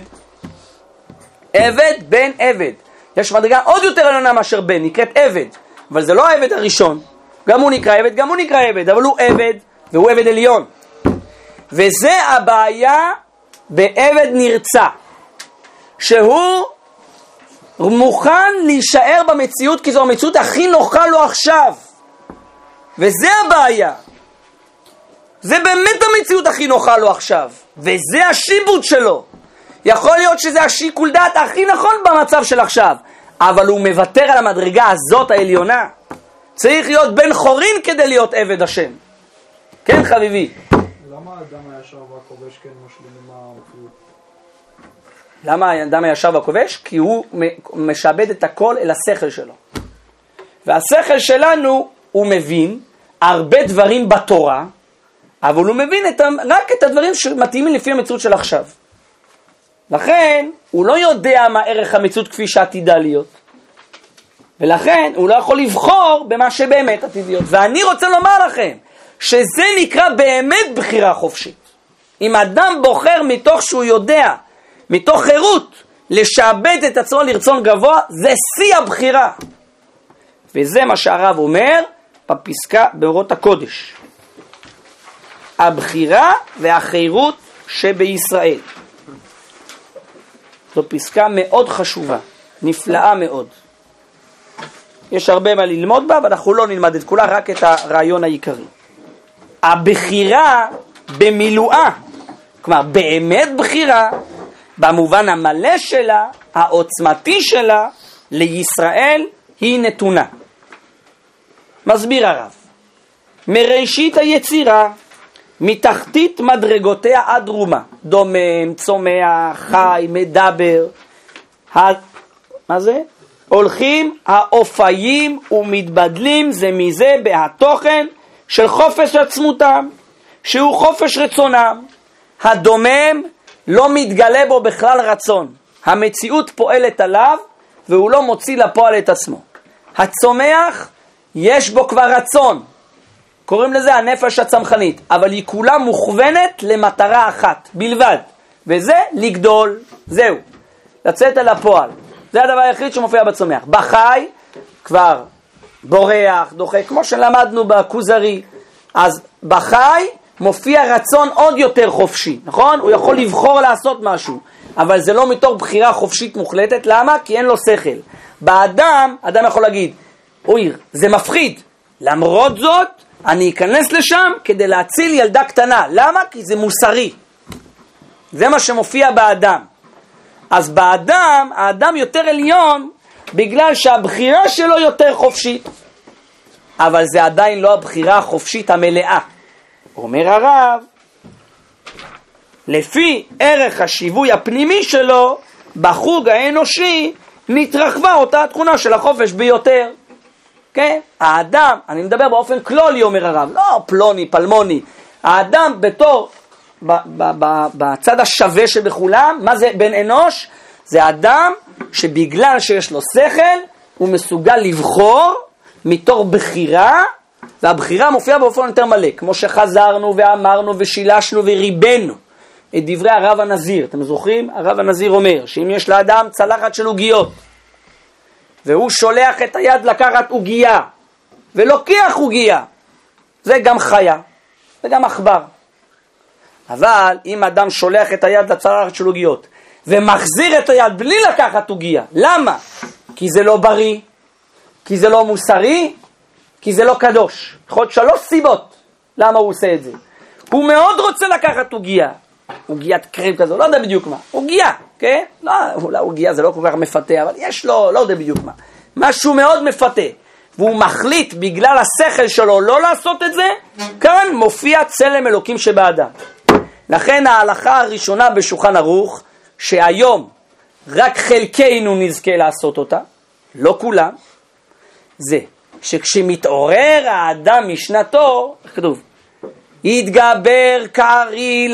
עבד, בן, עבד. יש מדרגה עוד יותר עליונה מאשר בן, נקראת עבד. אבל זה לא העבד הראשון. גם הוא נקרא עבד, גם הוא נקרא עבד. אבל הוא עבד, והוא עבד עליון. וזה הבעיה בעבד נרצע. שהוא מוכן להישאר במציאות, כי זו המציאות הכי נוחה לו עכשיו. וזה הבעיה. זה באמת המציאות הכי נוחה לו עכשיו, וזה השיבוד שלו. יכול להיות שזה השיקול דעת הכי נכון במצב של עכשיו, אבל הוא מוותר על המדרגה הזאת העליונה. צריך להיות בן חורין כדי להיות עבד השם. כן חביבי? למה האדם הישר והכובש כן משלימים המציאות? למה האדם הישר והכובש? כי הוא משעבד את הכל אל השכל שלו. והשכל שלנו, הוא מבין הרבה דברים בתורה, אבל הוא מבין רק את הדברים שמתאימים לפי המציאות של עכשיו. לכן, הוא לא יודע מה ערך המציאות כפי שעתידה להיות. ולכן, הוא לא יכול לבחור במה שבאמת עתיד להיות. ואני רוצה לומר לכם, שזה נקרא באמת בחירה חופשית. אם אדם בוחר מתוך שהוא יודע, מתוך חירות, לשעבד את עצמו לרצון גבוה, זה שיא הבחירה. וזה מה שהרב אומר בפסקה באורות הקודש. הבחירה והחירות שבישראל. זו פסקה מאוד חשובה, נפלאה מאוד. יש הרבה מה ללמוד בה, ואנחנו לא נלמד את כולה, רק את הרעיון העיקרי. הבחירה במילואה, כלומר באמת בחירה, במובן המלא שלה, העוצמתי שלה, לישראל היא נתונה. מסביר הרב, מראשית היצירה, מתחתית מדרגותיה עד רומה, דומם, צומח, חי, מדבר, מה זה? הולכים האופיים ומתבדלים זה מזה בהתוכן של חופש עצמותם, שהוא חופש רצונם. הדומם לא מתגלה בו בכלל רצון, המציאות פועלת עליו והוא לא מוציא לפועל את עצמו. הצומח יש בו כבר רצון, קוראים לזה הנפש הצמחנית, אבל היא כולה מוכוונת למטרה אחת בלבד, וזה לגדול, זהו, לצאת אל הפועל. זה הדבר היחיד שמופיע בצומח. בחי כבר בורח, דוחק, כמו שלמדנו בכוזרי. אז בחי מופיע רצון עוד יותר חופשי, נכון? הוא יכול לבחור לעשות משהו, אבל זה לא מתוך בחירה חופשית מוחלטת. למה? כי אין לו שכל. באדם, אדם יכול להגיד, אוי, זה מפחיד. למרות זאת, אני אכנס לשם כדי להציל ילדה קטנה. למה? כי זה מוסרי. זה מה שמופיע באדם. אז באדם, האדם יותר עליון, בגלל שהבחירה שלו יותר חופשית. אבל זה עדיין לא הבחירה החופשית המלאה. אומר הרב, לפי ערך השיווי הפנימי שלו, בחוג האנושי, נתרחבה אותה התכונה של החופש ביותר. כן? האדם, אני מדבר באופן כללי, אומר הרב, לא פלוני, פלמוני. האדם בתור, בצד השווה שבכולם, מה זה בן אנוש? זה אדם שבגלל שיש לו שכל, הוא מסוגל לבחור מתוך בחירה, והבחירה מופיעה באופן יותר מלא, כמו שחזרנו ואמרנו ושילשנו וריבנו את דברי הרב הנזיר. אתם זוכרים? הרב הנזיר אומר שאם יש לאדם צלחת של עוגיות, והוא שולח את היד לקחת עוגיה, ולוקח עוגיה, זה גם חיה, זה גם עכבר. אבל אם אדם שולח את היד לצלחת של עוגיות, ומחזיר את היד בלי לקחת עוגיה, למה? כי זה לא בריא, כי זה לא מוסרי, כי זה לא קדוש. יכול להיות 3 סיבות למה הוא עושה את זה. הוא מאוד רוצה לקחת עוגיה, עוגיית קרם כזו, לא יודע בדיוק מה, עוגיה, כן? לא, אולי עוגיה זה לא כל כך מפתה, אבל יש לו, לא יודע בדיוק מה, משהו מאוד מפתה, והוא מחליט בגלל השכל שלו לא לעשות את זה. כאן מופיע צלם אלוקים שבאדם. לכן ההלכה הראשונה בשולחן ערוך, שהיום רק חלקנו נזכה לעשות אותה, לא כולם, זה שכשמתעורר האדם משנתו, איך כתוב? יתגבר קרי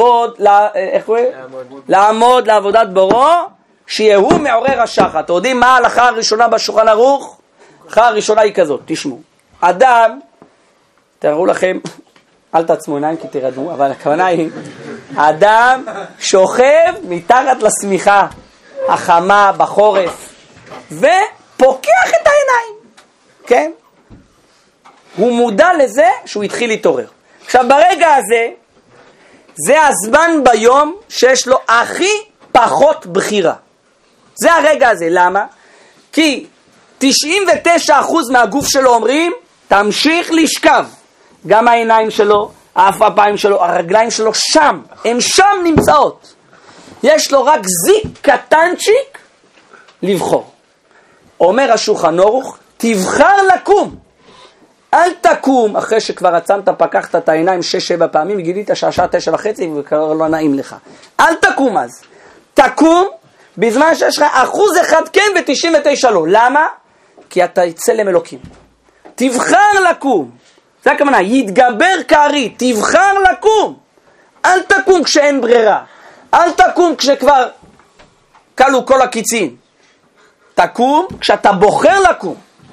לעמוד לעבודת בורו, שיהו מעורר השחת. אתם יודעים מה ההלכה הראשונה בשולחן ערוך? ההלכה הראשונה היא כזאת, תשמעו. אדם, תראו לכם, אל תעצמו עיניים כי תרדמו, אבל הכוונה היא, האדם שוכב מתחת לשמיכה החמה בחורף, ופוקח את העיניים, כן? הוא מודע לזה שהוא התחיל להתעורר. עכשיו ברגע הזה, זה הזמן ביום שיש לו הכי פחות בחירה. זה הרגע הזה, למה? כי 99% מהגוף שלו אומרים, תמשיך לשכב. גם העיניים שלו, האפיים שלו, הרגליים שלו שם, הם שם נמצאות. יש לו רק זיק קטנצ'יק לבחור. אומר השולחן ערוך, תבחר לקום. אל תקום אחרי שכבר עצמת, פקחת את העיניים 6-7 פעמים, גילית שהשעה 9:30 וכבר לא נעים לך. אל תקום אז. תקום בזמן שיש לך 1% כן ו99 לא. למה? כי אתה צלם אלוקים. תבחר לקום. זה הכוונה, יתגבר כארי, תבחר לקום. אל תקום כשאין ברירה. אל תקום כשכבר קלו כל הקיצין. תקום כשאתה בוחר לקום.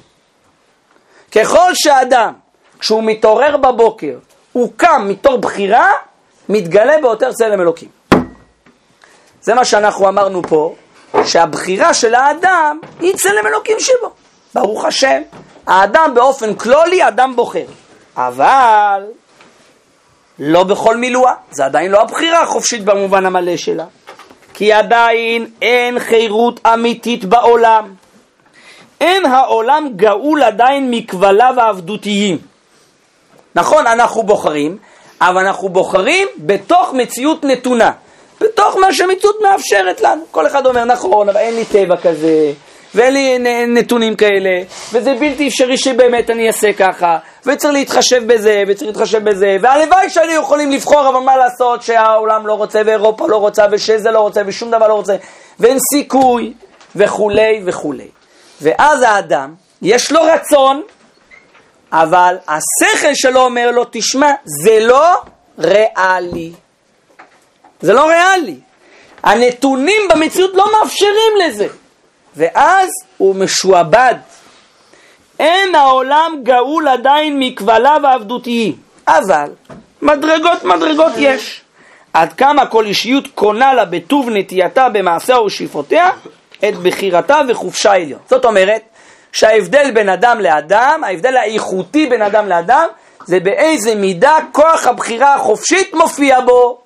ככל שאדם, כשהוא מתעורר בבוקר, הוא קם מתור בחירה, מתגלה ביותר צלם אלוקים. זה מה שאנחנו אמרנו פה, שהבחירה של האדם היא צלם אלוקים שבו. ברוך השם, האדם באופן כללי, אדם בוחר. אבל לא בכל מילואה, זה עדיין לא הבחירה החופשית במובן המלא שלה. כי עדיין אין חירות אמיתית בעולם. אין העולם גאול עדיין מכבליו העבדותיים. נכון, אנחנו בוחרים, אבל אנחנו בוחרים בתוך מציאות נתונה. בתוך מה שהמציאות מאפשרת לנו. כל אחד אומר, נכון, אבל אין לי טבע כזה, ואין לי נתונים כאלה, וזה בלתי אפשרי שבאמת אני אעשה ככה, וצריך להתחשב בזה, וצריך להתחשב בזה, והלוואי שאני יכולים לבחור, אבל מה לעשות שהעולם לא רוצה, ואירופה לא רוצה, ושזה לא רוצה, ושום דבר לא רוצה, ואין סיכוי, וכולי וכולי. ואז האדם, יש לו רצון, אבל השכל שלו אומר לו, תשמע, זה לא ריאלי. זה לא ריאלי. הנתונים במציאות לא מאפשרים לזה. ואז הוא משועבד. אין העולם גאול עדיין מכבליו העבדותיים. אבל מדרגות יש. עד כמה כל אישיות קונה לה בטוב נטייתה במעשיה ושאיפותיה, את בחירתה וחופשה עליון. זאת אומרת, שההבדל בין אדם לאדם, ההבדל האיכותי בין אדם לאדם, זה באיזה מידה כוח הבחירה החופשית מופיע בו.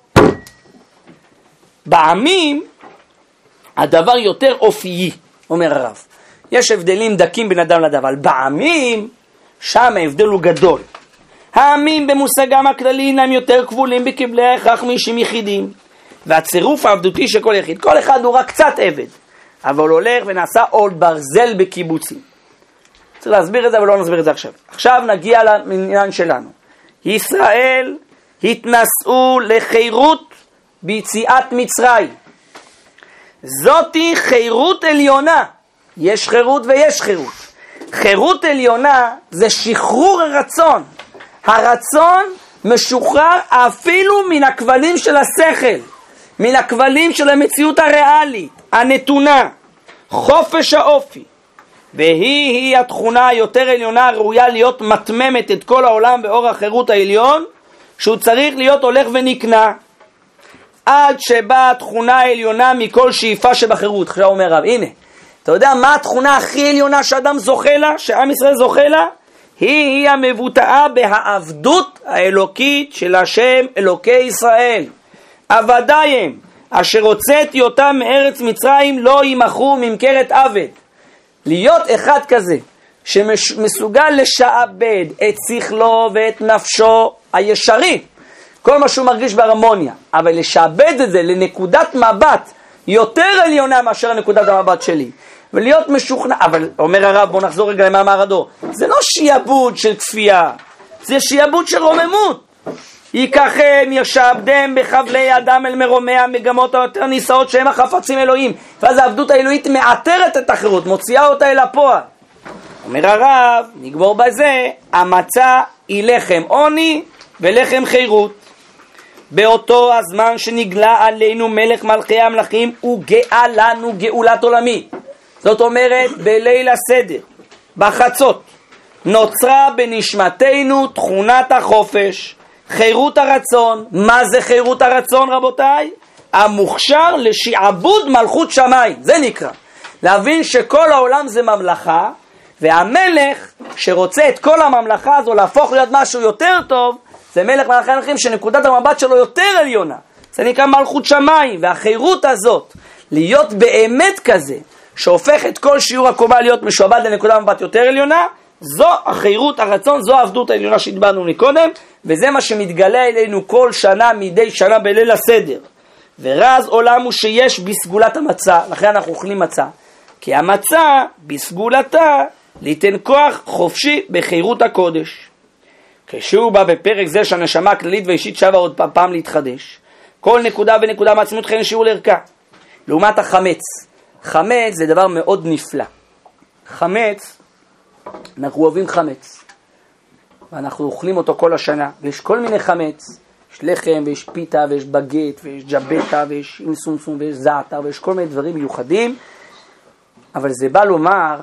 בעמים, הדבר יותר אופייי, אומר הרב. יש הבדלים דקים בין אדם לאדם, אבל בעמים, שם ההבדל הוא גדול. העמים במושגם הכללי אינם יותר כבולים בכבלי ההכרח מאישים יחידים, והצירוף העבדותי של כל יחיד, כל אחד הוא רק קצת עבד, אבל הוא הולך ונעשה עול ברזל בקיבוצים. צריך להסביר את זה, אבל לא נסביר את זה עכשיו. עכשיו נגיע לעניין שלנו. ישראל התנסו לחירות ביציאת מצרים. זאתי חירות עליונה. יש חירות ויש חירות. חירות עליונה זה שחרור הרצון. הרצון משוחרר אפילו מן הכבלים של השכל, מן הכבלים של המציאות הריאלית, הנתונה, חופש האופי. והיא התכונה היותר עליונה הראויה להיות מתממת את כל העולם באור החירות העליון, שהוא צריך להיות הולך ונקנה. עד שבאה התכונה העליונה מכל שאיפה שבחירות. עכשיו אומר רב, הנה, אתה יודע מה התכונה הכי עליונה שאדם זוכה לה, שעם ישראל זוכה לה? היא המבוטאה בהעבדות האלוקית של השם אלוקי ישראל. עבדיים, אשר הוצאתי אותם מארץ מצרים, לא ימכרו ממכרת עבד. להיות אחד כזה, שמסוגל לשעבד את שכלו ואת נפשו הישרי, כל מה שהוא מרגיש בהרמוניה, אבל לשעבד את זה לנקודת מבט יותר עליונה מאשר נקודת המבט שלי, ולהיות משוכנע. אבל אומר הרב, בוא נחזור רגע למאמר הדור, זה לא שיעבוד של כפייה, זה שיעבוד של רוממות. ייקחם ישעבדם בחבלי אדם אל מרומי המגמות היותר נישאות שהם החפצים אלוהים, ואז העבדות האלוהית מאתרת את החירות, מוציאה אותה אל הפועל. אומר הרב, נגמור בזה, המצה היא לחם עוני ולחם חירות. באותו הזמן שנגלה עלינו מלך מלכי המלכים, הוא גאה לנו גאולת עולמי. זאת אומרת, בליל הסדר, בחצות, נוצרה בנשמתנו תכונת החופש, חירות הרצון. מה זה חירות הרצון, רבותיי? המוכשר לשעבוד מלכות שמיים. זה נקרא. להבין שכל העולם זה ממלכה, והמלך שרוצה את כל הממלכה הזו להפוך להיות משהו יותר טוב, זה מלך מלכי המלכים שנקודת המבט שלו יותר עליונה. זה נקרא מלכות שמיים. והחירות הזאת, להיות באמת כזה, שהופך את כל שיעור הקומה להיות משועבד לנקודת מבט יותר עליונה, זו החירות הרצון, זו העבדות העליונה שהדברנו מקודם. וזה מה שמתגלה אלינו כל שנה מדי שנה בליל הסדר. ורז עולם הוא שיש בסגולת המצה, לכן אנחנו אוכלים מצה, כי המצה בסגולתה ליתן כוח חופשי בחירות הקודש. כשהוא בא בפרק זה שהנשמה הכללית ואישית שווה עוד פעם להתחדש, כל נקודה ונקודה מעצמות חן שיעור לערכה. לעומת החמץ, חמץ זה דבר מאוד נפלא. חמץ, אנחנו אוהבים חמץ, ואנחנו אוכלים אותו כל השנה, ויש כל מיני חמץ, יש לחם ויש פיתה ויש בגט ויש ג'בטה ויש אינסומסום ויש זעתר ויש כל מיני דברים מיוחדים, אבל זה בא לומר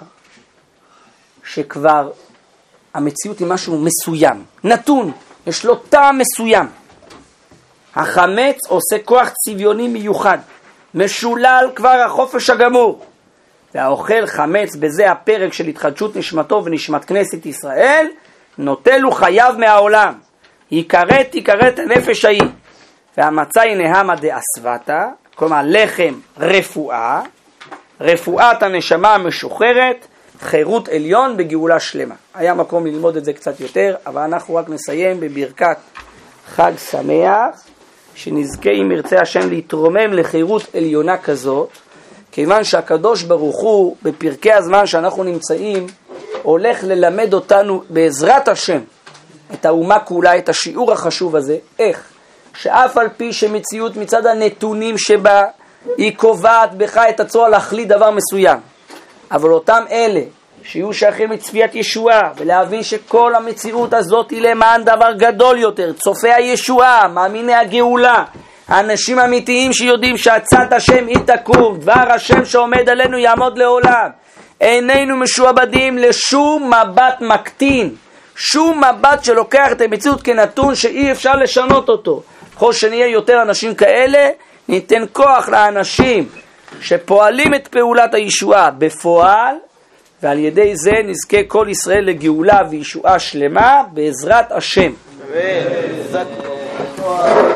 שכבר המציאות היא משהו מסוים, נתון, יש לו טעם מסוים. החמץ עושה כוח צביוני מיוחד, משולל כבר החופש הגמור, והאוכל חמץ בזה הפרק של התחדשות נשמתו ונשמת כנסת ישראל, נוטל הוא חייו מהעולם, יקרת הנפש ההיא. והמצה היא נהמה דאסוותא, כלומר לחם רפואה, רפואת הנשמה המשוחררת, חירות עליון בגאולה שלמה. היה מקום ללמוד את זה קצת יותר, אבל אנחנו רק נסיים בברכת חג שמח, שנזכה אם ירצה השם להתרומם לחירות עליונה כזאת, כיוון שהקדוש ברוך הוא בפרקי הזמן שאנחנו נמצאים, הולך ללמד אותנו בעזרת השם את האומה כולה, את השיעור החשוב הזה. איך? שאף על פי שמציאות מצד הנתונים שבה היא קובעת בך את הצורך להחליט דבר מסוים, אבל אותם אלה שיהיו שייכים לצפיית ישועה ולהבין שכל המציאות הזאת היא למען דבר גדול יותר, צופי הישועה, מאמיני הגאולה, האנשים אמיתיים שיודעים שהצעת השם היא תקום, דבר השם שעומד עלינו יעמוד לעולם, איננו משועבדים לשום מבט מקטין, שום מבט שלוקח את המציאות כנתון שאי אפשר לשנות אותו. ככל שנהיה יותר אנשים כאלה, ניתן כוח לאנשים שפועלים את פעולת הישועה בפועל, ועל ידי זה נזכה כל ישראל לגאולה וישועה שלמה בעזרת השם. אמן.